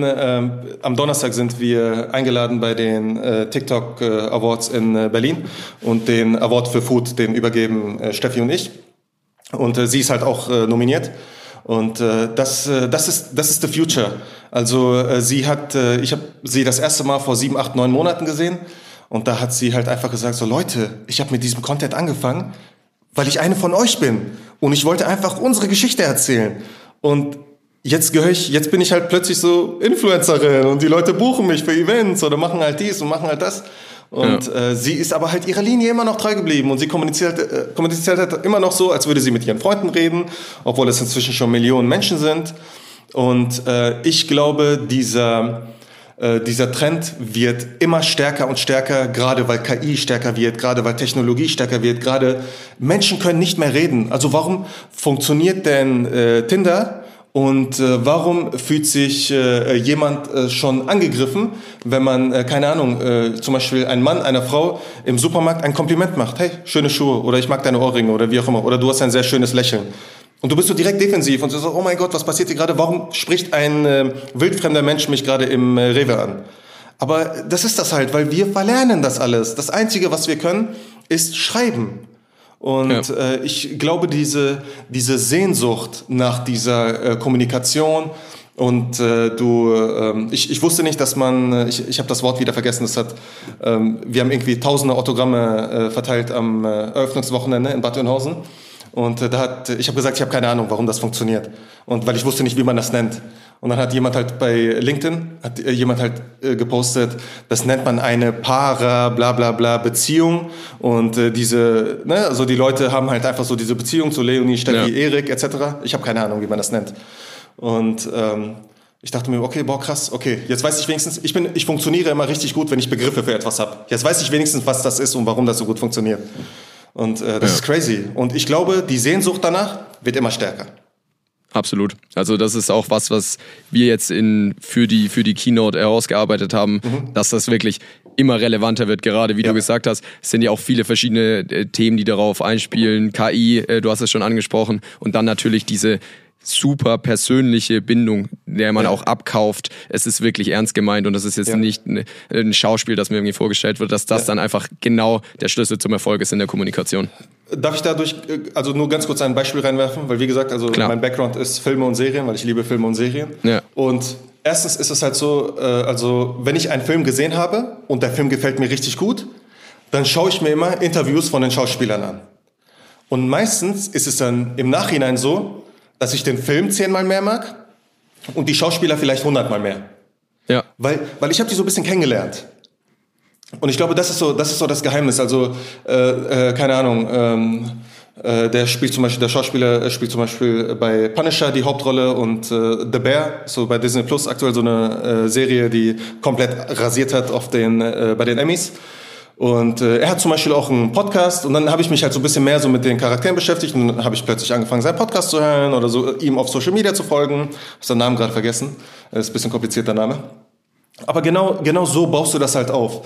Am Donnerstag sind wir eingeladen bei den TikTok Awards in Berlin und den Award für Food, den übergeben Steffi und ich. Und sie ist halt auch nominiert. Und das ist the future. Also ich habe sie das erste Mal vor 7, 8, 9 Monaten gesehen und da hat sie halt einfach gesagt, so Leute, ich habe mit diesem Content angefangen, weil ich eine von euch bin und ich wollte einfach unsere Geschichte erzählen. Und jetzt bin ich halt plötzlich so Influencerin und die Leute buchen mich für Events oder machen halt dies und machen halt das. Und sie ist aber halt ihrer Linie immer noch treu geblieben und sie kommuniziert halt immer noch so, als würde sie mit ihren Freunden reden, obwohl es inzwischen schon Millionen Menschen sind. Und ich glaube, dieser Trend wird immer stärker und stärker, gerade weil KI stärker wird, gerade weil Technologie stärker wird, gerade Menschen können nicht mehr reden. Also warum funktioniert denn Tinder? Und warum fühlt sich jemand schon angegriffen, wenn man, keine Ahnung, zum Beispiel ein Mann einer Frau im Supermarkt ein Kompliment macht? Hey, schöne Schuhe oder ich mag deine Ohrringe oder wie auch immer. Oder du hast ein sehr schönes Lächeln. Und du bist so direkt defensiv und so, oh mein Gott, was passiert hier gerade? Warum spricht ein wildfremder Mensch mich gerade im Rewe an? Aber das ist das halt, weil wir verlernen das alles. Das Einzige, was wir können, ist schreiben. Und ich glaube, diese Sehnsucht nach dieser Kommunikation und ich wusste nicht, dass man, ich habe das Wort wieder vergessen, wir haben irgendwie tausende Autogramme verteilt am Eröffnungswochenende in Bad Oeynhausen. Und ich habe gesagt, ich habe keine Ahnung, warum das funktioniert. Und weil ich wusste nicht, wie man das nennt. Und dann hat jemand halt bei LinkedIn, gepostet, das nennt man eine Para-Bla-Bla-Bla-Beziehung. Und also die Leute haben halt einfach so diese Beziehung zu Leonie, Steffi, Erik etc. Ich habe keine Ahnung, wie man das nennt. Und ich dachte mir, okay, boah, krass, okay, jetzt weiß ich wenigstens, ich funktioniere immer richtig gut, wenn ich Begriffe für etwas habe. Jetzt weiß ich wenigstens, was das ist und warum das so gut funktioniert. Und das ist crazy. Und ich glaube, die Sehnsucht danach wird immer stärker. Absolut. Also das ist auch was wir jetzt für die Keynote herausgearbeitet haben, dass das wirklich immer relevanter wird. Gerade wie du gesagt hast, es sind ja auch viele verschiedene Themen, die darauf einspielen. KI, du hast es schon angesprochen. Und dann natürlich diese super persönliche Bindung, der man auch abkauft. Es ist wirklich ernst gemeint und das ist jetzt nicht ein Schauspiel, das mir irgendwie vorgestellt wird, dass das dann einfach genau der Schlüssel zum Erfolg ist in der Kommunikation. Darf ich dadurch also nur ganz kurz ein Beispiel reinwerfen? Weil wie gesagt, also mein Background ist Filme und Serien, weil ich liebe Filme und Serien. Ja. Und erstens ist es halt so, also wenn ich einen Film gesehen habe und der Film gefällt mir richtig gut, dann schaue ich mir immer Interviews von den Schauspielern an. Und meistens ist es dann im Nachhinein so, dass ich den Film 10-mal mehr mag und die Schauspieler vielleicht 100-mal mehr. Ja. Weil ich habe die so ein bisschen kennengelernt. Und ich glaube, das ist so das Geheimnis. Also, keine Ahnung, der Schauspieler spielt zum Beispiel bei Punisher die Hauptrolle und The Bear, so bei Disney Plus aktuell so eine Serie, die komplett rasiert hat bei den Emmys. Und er hat zum Beispiel auch einen Podcast und dann habe ich mich halt so ein bisschen mehr so mit den Charakteren beschäftigt und dann habe ich plötzlich angefangen, seinen Podcast zu hören oder so ihm auf Social Media zu folgen. Ich habe seinen Namen gerade vergessen, das ist ein bisschen komplizierter Name. Aber genau so baust du das halt auf.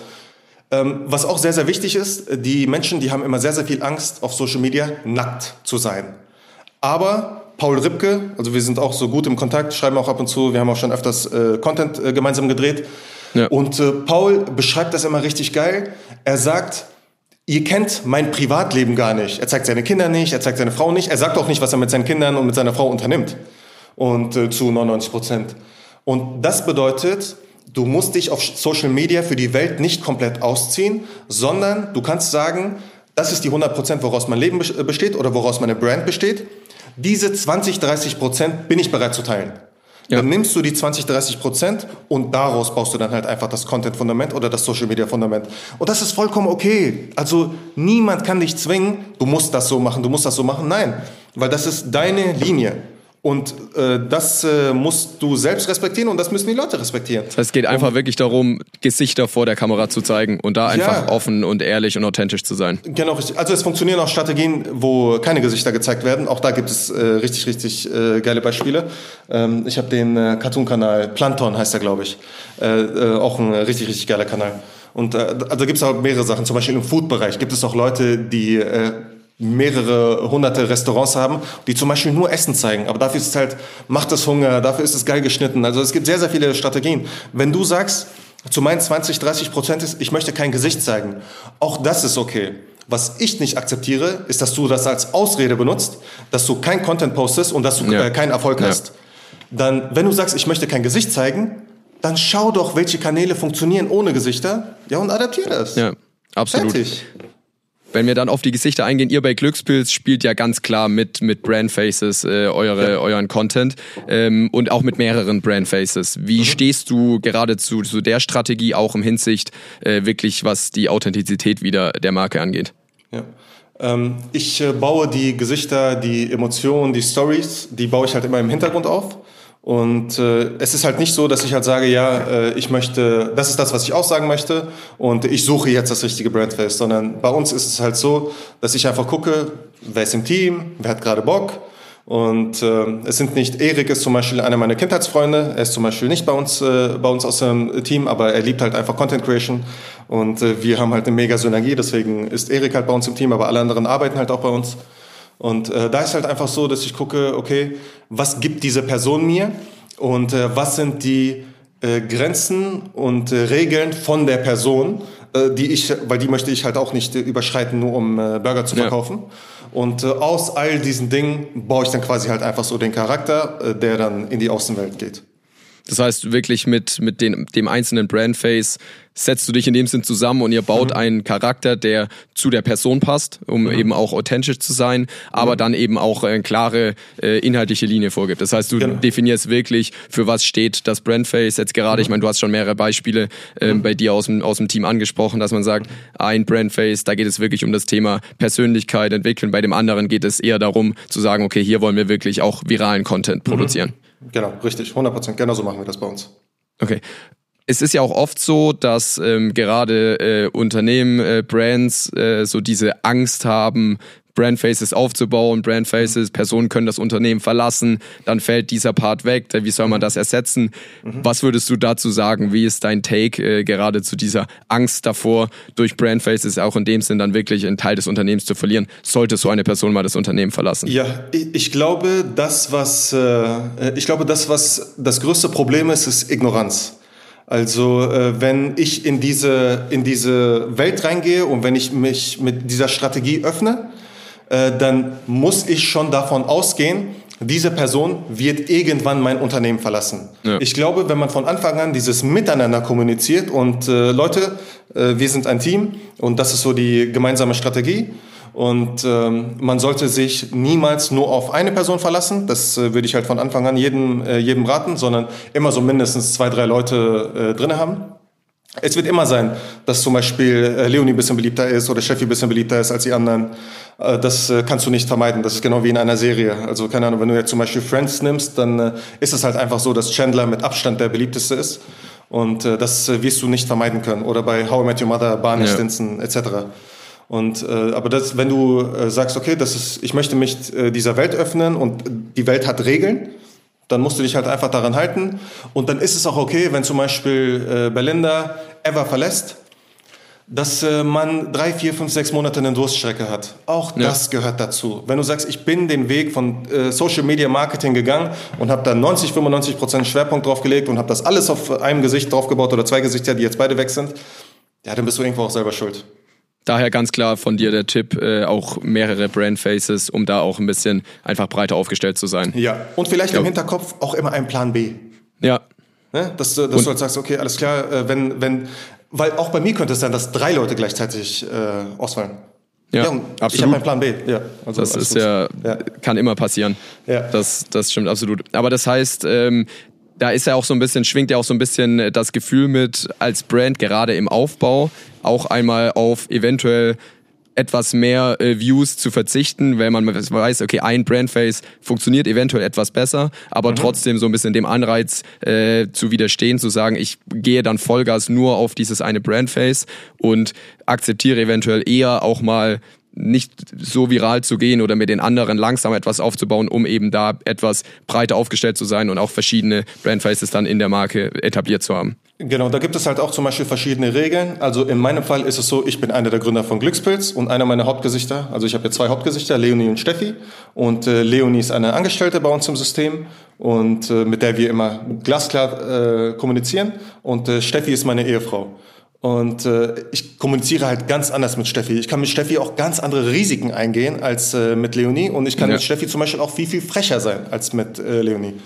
Was auch sehr, sehr wichtig ist, die Menschen, die haben immer sehr, sehr viel Angst, auf Social Media nackt zu sein. Aber Paul Ripke, also wir sind auch so gut im Kontakt, schreiben auch ab und zu, wir haben auch schon öfters Content gemeinsam gedreht. Ja. Und Paul beschreibt das immer richtig geil. Er sagt, ihr kennt mein Privatleben gar nicht. Er zeigt seine Kinder nicht, er zeigt seine Frau nicht. Er sagt auch nicht, was er mit seinen Kindern und mit seiner Frau unternimmt. Und zu 99%. Und das bedeutet, du musst dich auf Social Media für die Welt nicht komplett ausziehen, sondern du kannst sagen, das ist die 100%, woraus mein Leben besteht oder woraus meine Brand besteht. Diese 20-30% bin ich bereit zu teilen. Ja. Dann nimmst du die 20-30% und daraus baust du dann halt einfach das Content-Fundament oder das Social-Media-Fundament. Und das ist vollkommen okay. Also niemand kann dich zwingen, du musst das so machen. Nein, weil das ist deine Linie. Und das musst du selbst respektieren und das müssen die Leute respektieren. Das heißt, es geht einfach wirklich darum, Gesichter vor der Kamera zu zeigen und da einfach offen und ehrlich und authentisch zu sein. Genau, richtig. Also es funktionieren auch Strategien, wo keine Gesichter gezeigt werden. Auch da gibt es richtig geile Beispiele. Ich habe den Cartoon-Kanal, Planton heißt der, glaube ich. Auch ein richtig geiler Kanal. Und also gibt es auch mehrere Sachen. Zum Beispiel im Food-Bereich gibt es auch Leute, die mehrere hunderte Restaurants haben, die zum Beispiel nur Essen zeigen. Aber dafür ist es halt, macht es Hunger, dafür ist es geil geschnitten. Also es gibt sehr, sehr viele Strategien. Wenn du sagst, zu meinen 20-30% ist, ich möchte kein Gesicht zeigen, auch das ist okay. Was ich nicht akzeptiere, ist, dass du das als Ausrede benutzt, dass du kein Content postest und dass du keinen Erfolg hast. Dann, wenn du sagst, ich möchte kein Gesicht zeigen, dann schau doch, welche Kanäle funktionieren ohne Gesichter, und adaptiere das. Ja, absolut. Fertig. Wenn wir dann auf die Gesichter eingehen, ihr bei Glückspilz spielt ja ganz klar mit Brandfaces euren Content und auch mit mehreren Brandfaces. Wie stehst du gerade zu der Strategie, auch im Hinsicht wirklich, was die Authentizität wieder der Marke angeht? Ja. Ich baue die Gesichter, die Emotionen, die Stories, die baue ich halt immer im Hintergrund auf. Und es ist halt nicht so, dass ich halt sage, ich möchte, das ist das, was ich aussagen möchte und ich suche jetzt das richtige Brandface, sondern bei uns ist es halt so, dass ich einfach gucke, wer ist im Team, wer hat gerade Bock. Und es sind nicht, Erik ist zum Beispiel einer meiner Kindheitsfreunde, er ist zum Beispiel nicht bei uns aus dem Team, aber er liebt halt einfach Content Creation und wir haben halt eine mega Synergie, deswegen ist Erik halt bei uns im Team, aber alle anderen arbeiten halt auch bei uns. Und da ist halt einfach so, dass ich gucke, okay, was gibt diese Person mir und was sind die Grenzen und Regeln von der Person, weil die möchte ich halt auch nicht überschreiten, nur um Burger zu verkaufen. Ja. Und aus all diesen Dingen baue ich dann quasi halt einfach so den Charakter, der dann in die Außenwelt geht. Das heißt, wirklich mit dem einzelnen Brandface setzt du dich in dem Sinn zusammen und ihr baut einen Charakter, der zu der Person passt, um eben auch authentisch zu sein, aber dann eben auch eine klare inhaltliche Linie vorgibt. Das heißt, du definierst wirklich, für was steht das Brandface. Jetzt gerade, ich meine, du hast schon mehrere Beispiele bei dir aus dem Team angesprochen, dass man sagt, ein Brandface, da geht es wirklich um das Thema Persönlichkeit entwickeln. Bei dem anderen geht es eher darum zu sagen, okay, hier wollen wir wirklich auch viralen Content produzieren. Genau, richtig, 100%. Genau so machen wir das bei uns. Okay. Es ist ja auch oft so, dass gerade Unternehmen, Brands so diese Angst haben, Brandfaces aufzubauen, Brandfaces, Personen können das Unternehmen verlassen, dann fällt dieser Part weg, wie soll man das ersetzen? Was würdest du dazu sagen? Wie ist dein Take gerade zu dieser Angst davor, durch Brandfaces auch in dem Sinn dann wirklich einen Teil des Unternehmens zu verlieren? Sollte so eine Person mal das Unternehmen verlassen? Ja, ich glaube, das größte Problem ist Ignoranz. Also wenn ich in diese Welt reingehe und wenn ich mich mit dieser Strategie öffne, dann muss ich schon davon ausgehen, diese Person wird irgendwann mein Unternehmen verlassen. Ja. Ich glaube, wenn man von Anfang an dieses Miteinander kommuniziert und Leute, wir sind ein Team und das ist so die gemeinsame Strategie und man sollte sich niemals nur auf eine Person verlassen, das würde ich halt von Anfang an jedem raten, sondern immer so mindestens 2, 3 Leute drin haben. Es wird immer sein, dass zum Beispiel Leonie ein bisschen beliebter ist oder Steffi ein bisschen beliebter ist als die anderen. Das kannst du nicht vermeiden. Das ist genau wie in einer Serie. Also keine Ahnung, wenn du jetzt zum Beispiel Friends nimmst, dann ist es halt einfach so, dass Chandler mit Abstand der beliebteste ist. Und das wirst du nicht vermeiden können. Oder bei How I Met Your Mother, Barney Stinson etc. Und aber wenn du sagst, okay, ich möchte mich dieser Welt öffnen und die Welt hat Regeln, dann musst du dich halt einfach daran halten. Und dann ist es auch okay, wenn zum Beispiel Belinda Eva verlässt, dass man 3, 4, 5, 6 Monate eine Durststrecke hat. Auch das gehört dazu. Wenn du sagst, ich bin den Weg von Social Media Marketing gegangen und habe da 90-95% Schwerpunkt drauf gelegt und habe das alles auf einem Gesicht draufgebaut oder 2 Gesichter, die jetzt beide weg sind, ja, dann bist du irgendwo auch selber schuld. Daher ganz klar von dir der Tipp, auch mehrere Brandfaces, um da auch ein bisschen einfach breiter aufgestellt zu sein. Ja, und vielleicht im Hinterkopf auch immer einen Plan B. Ja. Ne? Dass du halt sagst, okay, alles klar, weil auch bei mir könnte es sein, dass 3 Leute gleichzeitig ausfallen. Ja, und absolut. Ich habe meinen Plan B. Ja, also das ist kann immer passieren. Ja. Das stimmt absolut. Aber das heißt, da ist ja auch so ein bisschen, schwingt ja auch so ein bisschen das Gefühl mit, als Brand gerade im Aufbau auch einmal auf eventuell etwas mehr Views zu verzichten, weil man weiß, okay, ein Brandface funktioniert eventuell etwas besser, aber trotzdem so ein bisschen dem Anreiz zu widerstehen, zu sagen, ich gehe dann Vollgas nur auf dieses eine Brandface und akzeptiere eventuell eher auch mal nicht so viral zu gehen oder mit den anderen langsam etwas aufzubauen, um eben da etwas breiter aufgestellt zu sein und auch verschiedene Brandfaces dann in der Marke etabliert zu haben. Genau, da gibt es halt auch zum Beispiel verschiedene Regeln. Also in meinem Fall ist es so, ich bin einer der Gründer von Glückspilz und einer meiner Hauptgesichter, also ich habe jetzt 2 Hauptgesichter, Leonie und Steffi. Und Leonie ist eine Angestellte bei uns im System und mit der wir immer glasklar kommunizieren. Und Steffi ist meine Ehefrau. Und ich kommuniziere halt ganz anders mit Steffi. Ich kann mit Steffi auch ganz andere Risiken eingehen als mit Leonie. Und ich kann mit Steffi zum Beispiel auch viel, viel frecher sein als mit Leonie.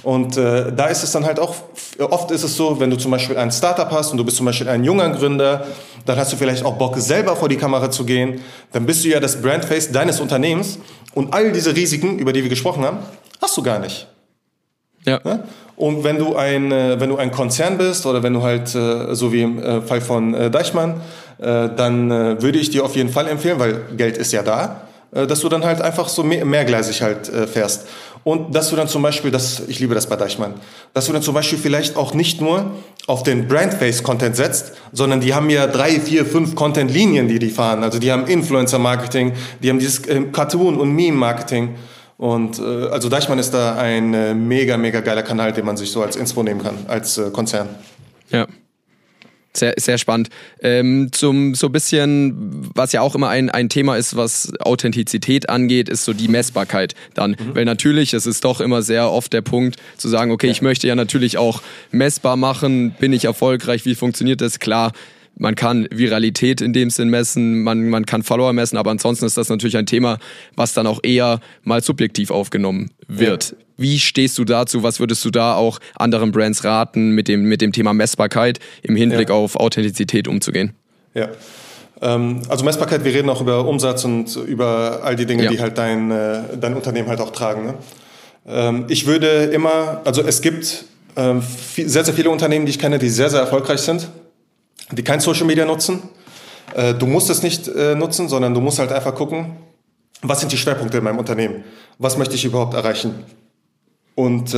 Und da ist es dann halt auch, oft ist es so, wenn du zum Beispiel ein Startup hast und du bist zum Beispiel ein junger Gründer, dann hast du vielleicht auch Bock, selber vor die Kamera zu gehen, dann bist du ja das Brandface deines Unternehmens und all diese Risiken, über die wir gesprochen haben, hast du gar nicht. Ja. Und wenn du ein Konzern bist oder wenn du halt, so wie im Fall von Deichmann, dann würde ich dir auf jeden Fall empfehlen, weil Geld ist ja da, dass du dann halt einfach so mehrgleisig halt fährst. Und dass du dann zum Beispiel, ich liebe das bei Deichmann, dass du dann zum Beispiel vielleicht auch nicht nur auf den Brandface-Content setzt, sondern die haben ja 3, 4, 5 Content-Linien, die fahren. Also die haben Influencer-Marketing, die haben dieses Cartoon- und Meme-Marketing. Und also Deichmann ist da ein mega, mega geiler Kanal, den man sich so als Inspo nehmen kann, als Konzern. Ja. Sehr, sehr spannend. So ein bisschen, was ja auch immer ein Thema ist, was Authentizität angeht, ist so die Messbarkeit dann. Weil natürlich, es ist doch immer sehr oft der Punkt zu sagen, okay, ich möchte ja natürlich auch messbar machen, bin ich erfolgreich, wie funktioniert das? Klar, man kann Viralität in dem Sinn messen, man kann Follower messen, aber ansonsten ist das natürlich ein Thema, was dann auch eher mal subjektiv aufgenommen wird. Ja. Wie stehst du dazu? Was würdest du da auch anderen Brands raten, mit dem Thema Messbarkeit im Hinblick auf Authentizität umzugehen? Ja. Also Messbarkeit, wir reden auch über Umsatz und über all die Dinge, die halt dein Unternehmen halt auch tragen. Ne? Ich würde immer, also es gibt sehr, sehr viele Unternehmen, die ich kenne, die sehr, sehr erfolgreich sind, die kein Social Media nutzen. Du musst es nicht nutzen, sondern du musst halt einfach gucken, was sind die Schwerpunkte in meinem Unternehmen? Was möchte ich überhaupt erreichen? Und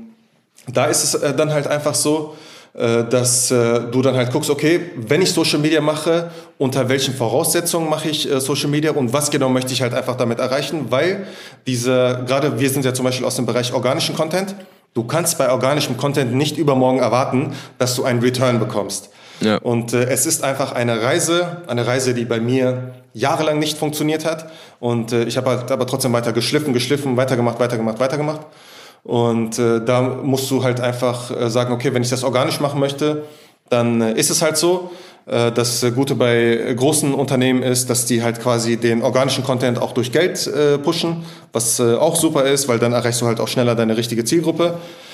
da ist es dann halt einfach so, dass du dann halt guckst, okay, wenn ich Social Media mache, unter welchen Voraussetzungen mache ich Social Media und was genau möchte ich halt einfach damit erreichen, weil gerade wir sind ja zum Beispiel aus dem Bereich organischen Content, du kannst bei organischem Content nicht übermorgen erwarten, dass du einen Return bekommst. Ja. Und es ist einfach eine Reise, die bei mir jahrelang nicht funktioniert hat und ich habe halt aber trotzdem weiter geschliffen, weitergemacht. Und da musst du halt einfach sagen, okay, wenn ich das organisch machen möchte, dann ist es halt so. Das Gute bei großen Unternehmen ist, dass die halt quasi den organischen Content auch durch Geld pushen, was auch super ist, weil dann erreichst du halt auch schneller deine richtige Zielgruppe.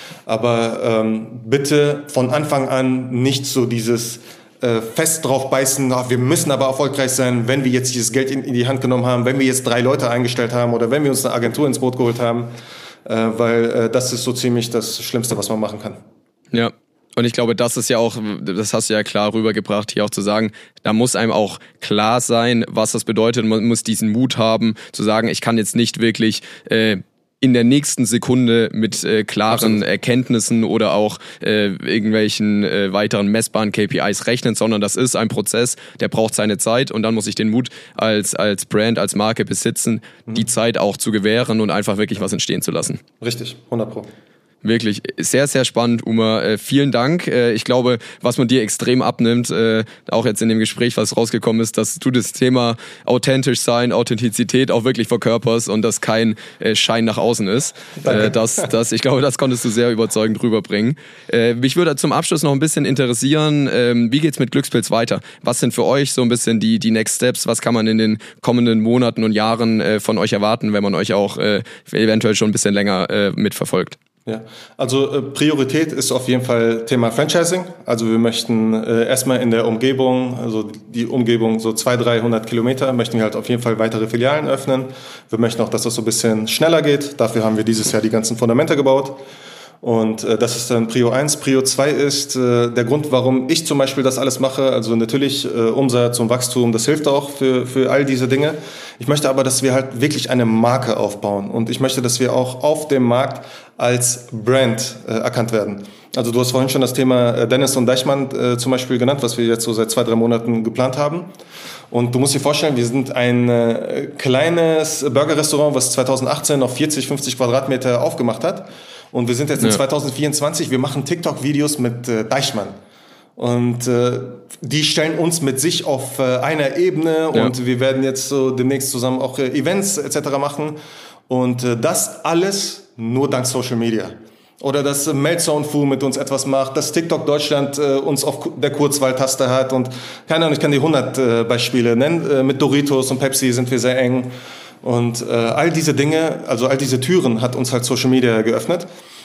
Aber bitte von Anfang an nicht so dieses fest drauf beißen, wir müssen aber erfolgreich sein, wenn wir jetzt dieses Geld in die Hand genommen haben, wenn wir jetzt 3 Leute eingestellt haben oder wenn wir uns eine Agentur ins Boot geholt haben. Weil das ist so ziemlich das Schlimmste, was man machen kann. Ja, und ich glaube, das ist ja auch, das hast du ja klar rübergebracht, hier auch zu sagen, da muss einem auch klar sein, was das bedeutet. Man muss diesen Mut haben, zu sagen, ich kann jetzt nicht wirklich in der nächsten Sekunde mit klaren Erkenntnissen oder auch irgendwelchen weiteren messbaren KPIs rechnen, sondern das ist ein Prozess, der braucht seine Zeit und dann muss ich den Mut als Brand, als Marke besitzen, die Zeit auch zu gewähren und einfach wirklich was entstehen zu lassen. Richtig, 100%. Wirklich sehr, sehr spannend, Umar. Vielen Dank. Ich glaube, was man dir extrem abnimmt, auch jetzt in dem Gespräch, was rausgekommen ist, dass du das Thema authentisch sein, Authentizität auch wirklich verkörperst und das kein Schein nach außen ist. Ich glaube, das konntest du sehr überzeugend rüberbringen. Mich würde zum Abschluss noch ein bisschen interessieren, wie geht's mit Glückspilz weiter? Was sind für euch so ein bisschen die Next Steps? Was kann man in den kommenden Monaten und Jahren von euch erwarten, wenn man euch auch eventuell schon ein bisschen länger mitverfolgt? Ja, also Priorität ist auf jeden Fall Thema Franchising. Also wir möchten erstmal in der Umgebung, also die Umgebung so 200-300 Kilometer, möchten wir halt auf jeden Fall weitere Filialen öffnen. Wir möchten auch, dass das so ein bisschen schneller geht. Dafür haben wir dieses Jahr die ganzen Fundamente gebaut. Und das ist dann Prio 1. Prio 2 ist der Grund, warum ich zum Beispiel das alles mache. Also natürlich Umsatz und Wachstum, das hilft auch für all diese Dinge. Ich möchte aber, dass wir halt wirklich eine Marke aufbauen. Und ich möchte, dass wir auch auf dem Markt als Brand erkannt werden. Also du hast vorhin schon das Thema Dennis und Deichmann zum Beispiel genannt, was wir jetzt so seit 2-3 Monaten geplant haben. Und du musst dir vorstellen, wir sind ein kleines Burgerrestaurant, was 2018 noch 40, 50 Quadratmeter aufgemacht hat. Und wir sind jetzt in 2024, wir machen TikTok-Videos mit Deichmann. Und die stellen uns mit sich auf einer Ebene und wir werden jetzt so demnächst zusammen auch Events etc. machen. Und das alles nur dank Social Media. Oder dass Meltdown Fu mit uns etwas macht, dass TikTok Deutschland uns auf der Kurzwahltaste hat. Und keine Ahnung, ich kann die 100 Beispiele nennen. Mit Doritos und Pepsi sind wir sehr eng. Und all diese Dinge, also all diese Türen hat uns halt Social Media geöffnet.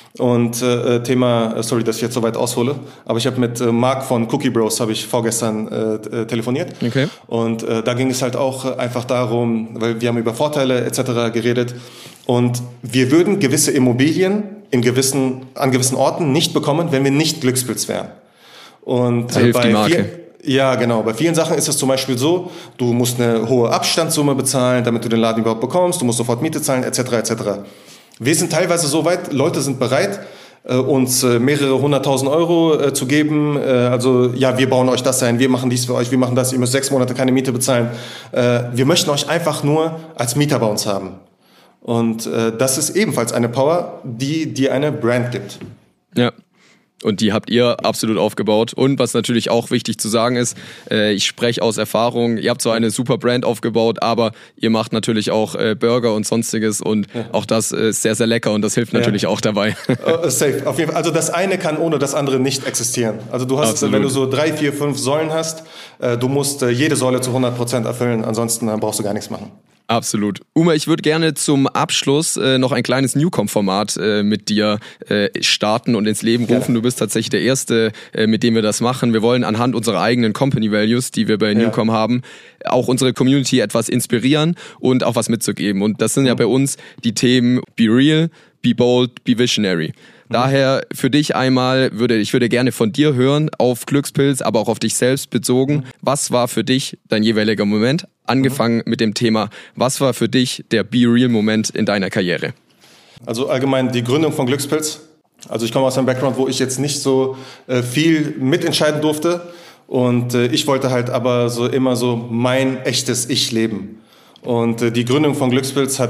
Und sorry, dass ich jetzt so weit aushole, aber ich habe mit Marc von Cookie Bros vorgestern telefoniert. Okay. Und da ging es halt auch einfach darum, weil wir haben über Vorteile etc. geredet. Und wir würden gewisse Immobilien an gewissen Orten nicht bekommen, wenn wir nicht Glückspilz wären. Und da hilft die Marke. Ja, genau. Bei vielen Sachen ist es zum Beispiel so, du musst eine hohe Abstandssumme bezahlen, damit du den Laden überhaupt bekommst, du musst sofort Miete zahlen, etc. etc. Wir sind teilweise so weit, Leute sind bereit, uns mehrere 100.000 Euro zu geben. Also ja, wir bauen euch das ein, wir machen dies für euch, wir machen das, ihr müsst 6 Monate keine Miete bezahlen. Wir möchten euch einfach nur als Mieter bei uns haben. Und das ist ebenfalls eine Power, die dir eine Brand gibt. Ja. Und die habt ihr absolut aufgebaut. Und was natürlich auch wichtig zu sagen ist, ich spreche aus Erfahrung, ihr habt so eine super Brand aufgebaut, aber ihr macht natürlich auch Burger und Sonstiges und auch das ist sehr, sehr lecker und das hilft natürlich auch dabei. Safe, auf jeden Fall. Also das eine kann ohne das andere nicht existieren. Also du hast, wenn du so 3, 4, 5 Säulen hast, du musst jede Säule zu 100% erfüllen, ansonsten brauchst du gar nichts machen. Absolut. Uma, ich würde gerne zum Abschluss noch ein kleines Newcom-Format mit dir starten und ins Leben rufen. Du bist tatsächlich der Erste, mit dem wir das machen. Wir wollen anhand unserer eigenen Company Values, die wir bei Newcom haben, auch unsere Community etwas inspirieren und auch was mitzugeben. Und das sind ja bei uns die Themen Be Real, Be Bold, Be Visionary. Daher für dich einmal, ich würde gerne von dir hören, auf Glückspilz, aber auch auf dich selbst bezogen. Was war für dich dein jeweiliger Moment? Angefangen mit dem Thema, was war für dich der Be-Real-Moment in deiner Karriere? Also allgemein die Gründung von Glückspilz. Also ich komme aus einem Background, wo ich jetzt nicht so viel mitentscheiden durfte. Und ich wollte halt aber immer so mein echtes Ich leben. Und die Gründung von Glückspilz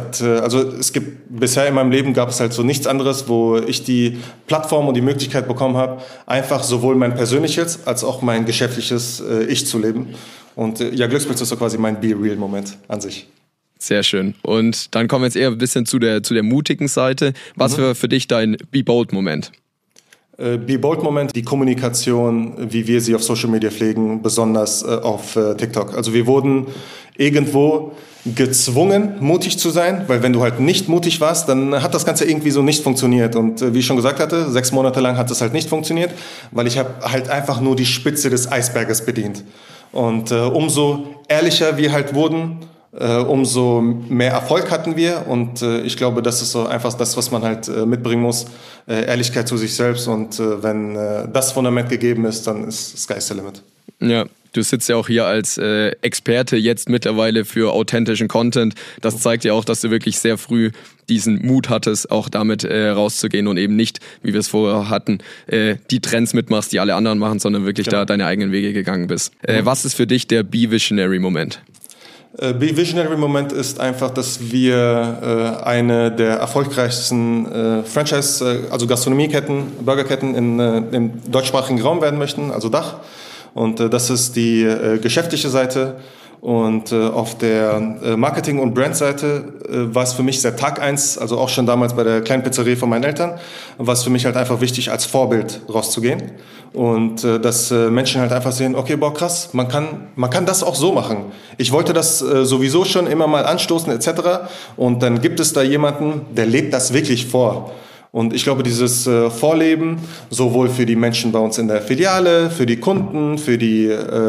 bisher in meinem Leben gab es halt so nichts anderes, wo ich die Plattform und die Möglichkeit bekommen habe, einfach sowohl mein persönliches als auch mein geschäftliches Ich zu leben. Und Glückspilz ist so quasi mein Be-Real-Moment an sich. Sehr schön. Und dann kommen wir jetzt eher ein bisschen zu der mutigen Seite. Was war für dich dein Be-Bold-Moment? Be-Bold-Moment, die Kommunikation, wie wir sie auf Social Media pflegen, besonders auf TikTok. Also wir wurden irgendwo gezwungen, mutig zu sein, weil wenn du halt nicht mutig warst, dann hat das Ganze irgendwie so nicht funktioniert. Und wie ich schon gesagt hatte, 6 Monate lang hat das halt nicht funktioniert, weil ich habe halt einfach nur die Spitze des Eisberges bedient. Und umso ehrlicher wir halt wurden, umso mehr Erfolg hatten wir. Und ich glaube, das ist so einfach das, was man halt mitbringen muss. Ehrlichkeit zu sich selbst. Und wenn das Fundament gegeben ist, dann ist Sky's the limit. Ja, du sitzt ja auch hier als Experte jetzt mittlerweile für authentischen Content. Das zeigt ja auch, dass du wirklich sehr früh diesen Mut hattest, auch damit rauszugehen und eben nicht, wie wir es vorher hatten, die Trends mitmachst, die alle anderen machen, sondern wirklich da deine eigenen Wege gegangen bist. Was ist für dich der Be-Visionary-Moment? Be-Visionary-Moment ist einfach, dass wir eine der erfolgreichsten also Gastronomieketten, Burgerketten im deutschsprachigen Raum werden möchten, also Dach. Und das ist die geschäftliche Seite. Und auf der Marketing- und Brandseite war es für mich seit Tag 1, also auch schon damals bei der kleinen Pizzeria von meinen Eltern, war es für mich halt einfach wichtig, als Vorbild rauszugehen. Und dass Menschen halt einfach sehen, okay, boah, krass, man kann das auch so machen. Ich wollte das sowieso schon immer mal anstoßen etc. Und dann gibt es da jemanden, der lebt das wirklich vor. Und ich glaube, dieses Vorleben, sowohl für die Menschen bei uns in der Filiale, für die Kunden, für die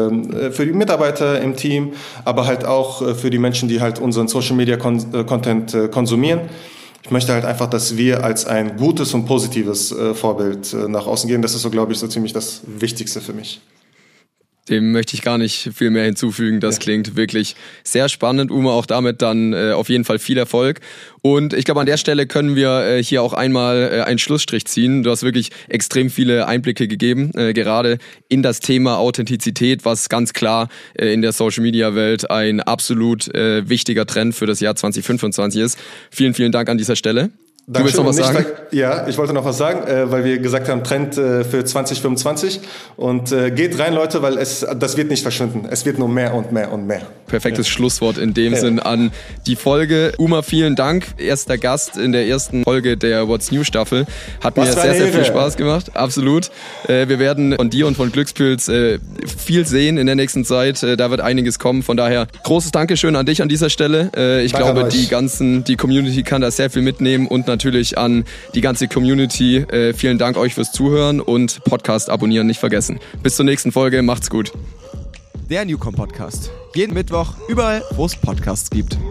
Mitarbeiter im Team, aber halt auch für die Menschen, die halt unseren Social-Media-Content konsumieren. Ich möchte halt einfach, dass wir als ein gutes und positives Vorbild nach außen gehen. Das ist so, glaube ich, so ziemlich das Wichtigste für mich. Dem möchte ich gar nicht viel mehr hinzufügen. Das klingt wirklich sehr spannend. Uma, auch damit dann auf jeden Fall viel Erfolg. Und ich glaube, an der Stelle können wir hier auch einmal einen Schlussstrich ziehen. Du hast wirklich extrem viele Einblicke gegeben, gerade in das Thema Authentizität, was ganz klar in der Social-Media-Welt ein absolut wichtiger Trend für das Jahr 2025 ist. Vielen, vielen Dank an dieser Stelle. Du willst noch was sagen? Ja, ich wollte noch was sagen, weil wir gesagt haben, Trend für 2025. Und geht rein, Leute, weil das wird nicht verschwinden. Es wird nur mehr und mehr und mehr. Perfektes Schlusswort in dem Sinn an die Folge. Uma, vielen Dank. Erster Gast in der ersten Folge der What's New Staffel. Hat mir sehr, sehr viel Spaß gemacht. Absolut. Wir werden von dir und von Glückspilz viel sehen in der nächsten Zeit. Da wird einiges kommen. Von daher großes Dankeschön an dich an dieser Stelle. Ich glaube, die Community kann da sehr viel mitnehmen und natürlich natürlich an die ganze Community. Vielen Dank euch fürs Zuhören und Podcast abonnieren nicht vergessen. Bis zur nächsten Folge. Macht's gut. Der Newcom Podcast. Jeden Mittwoch, überall, wo es Podcasts gibt.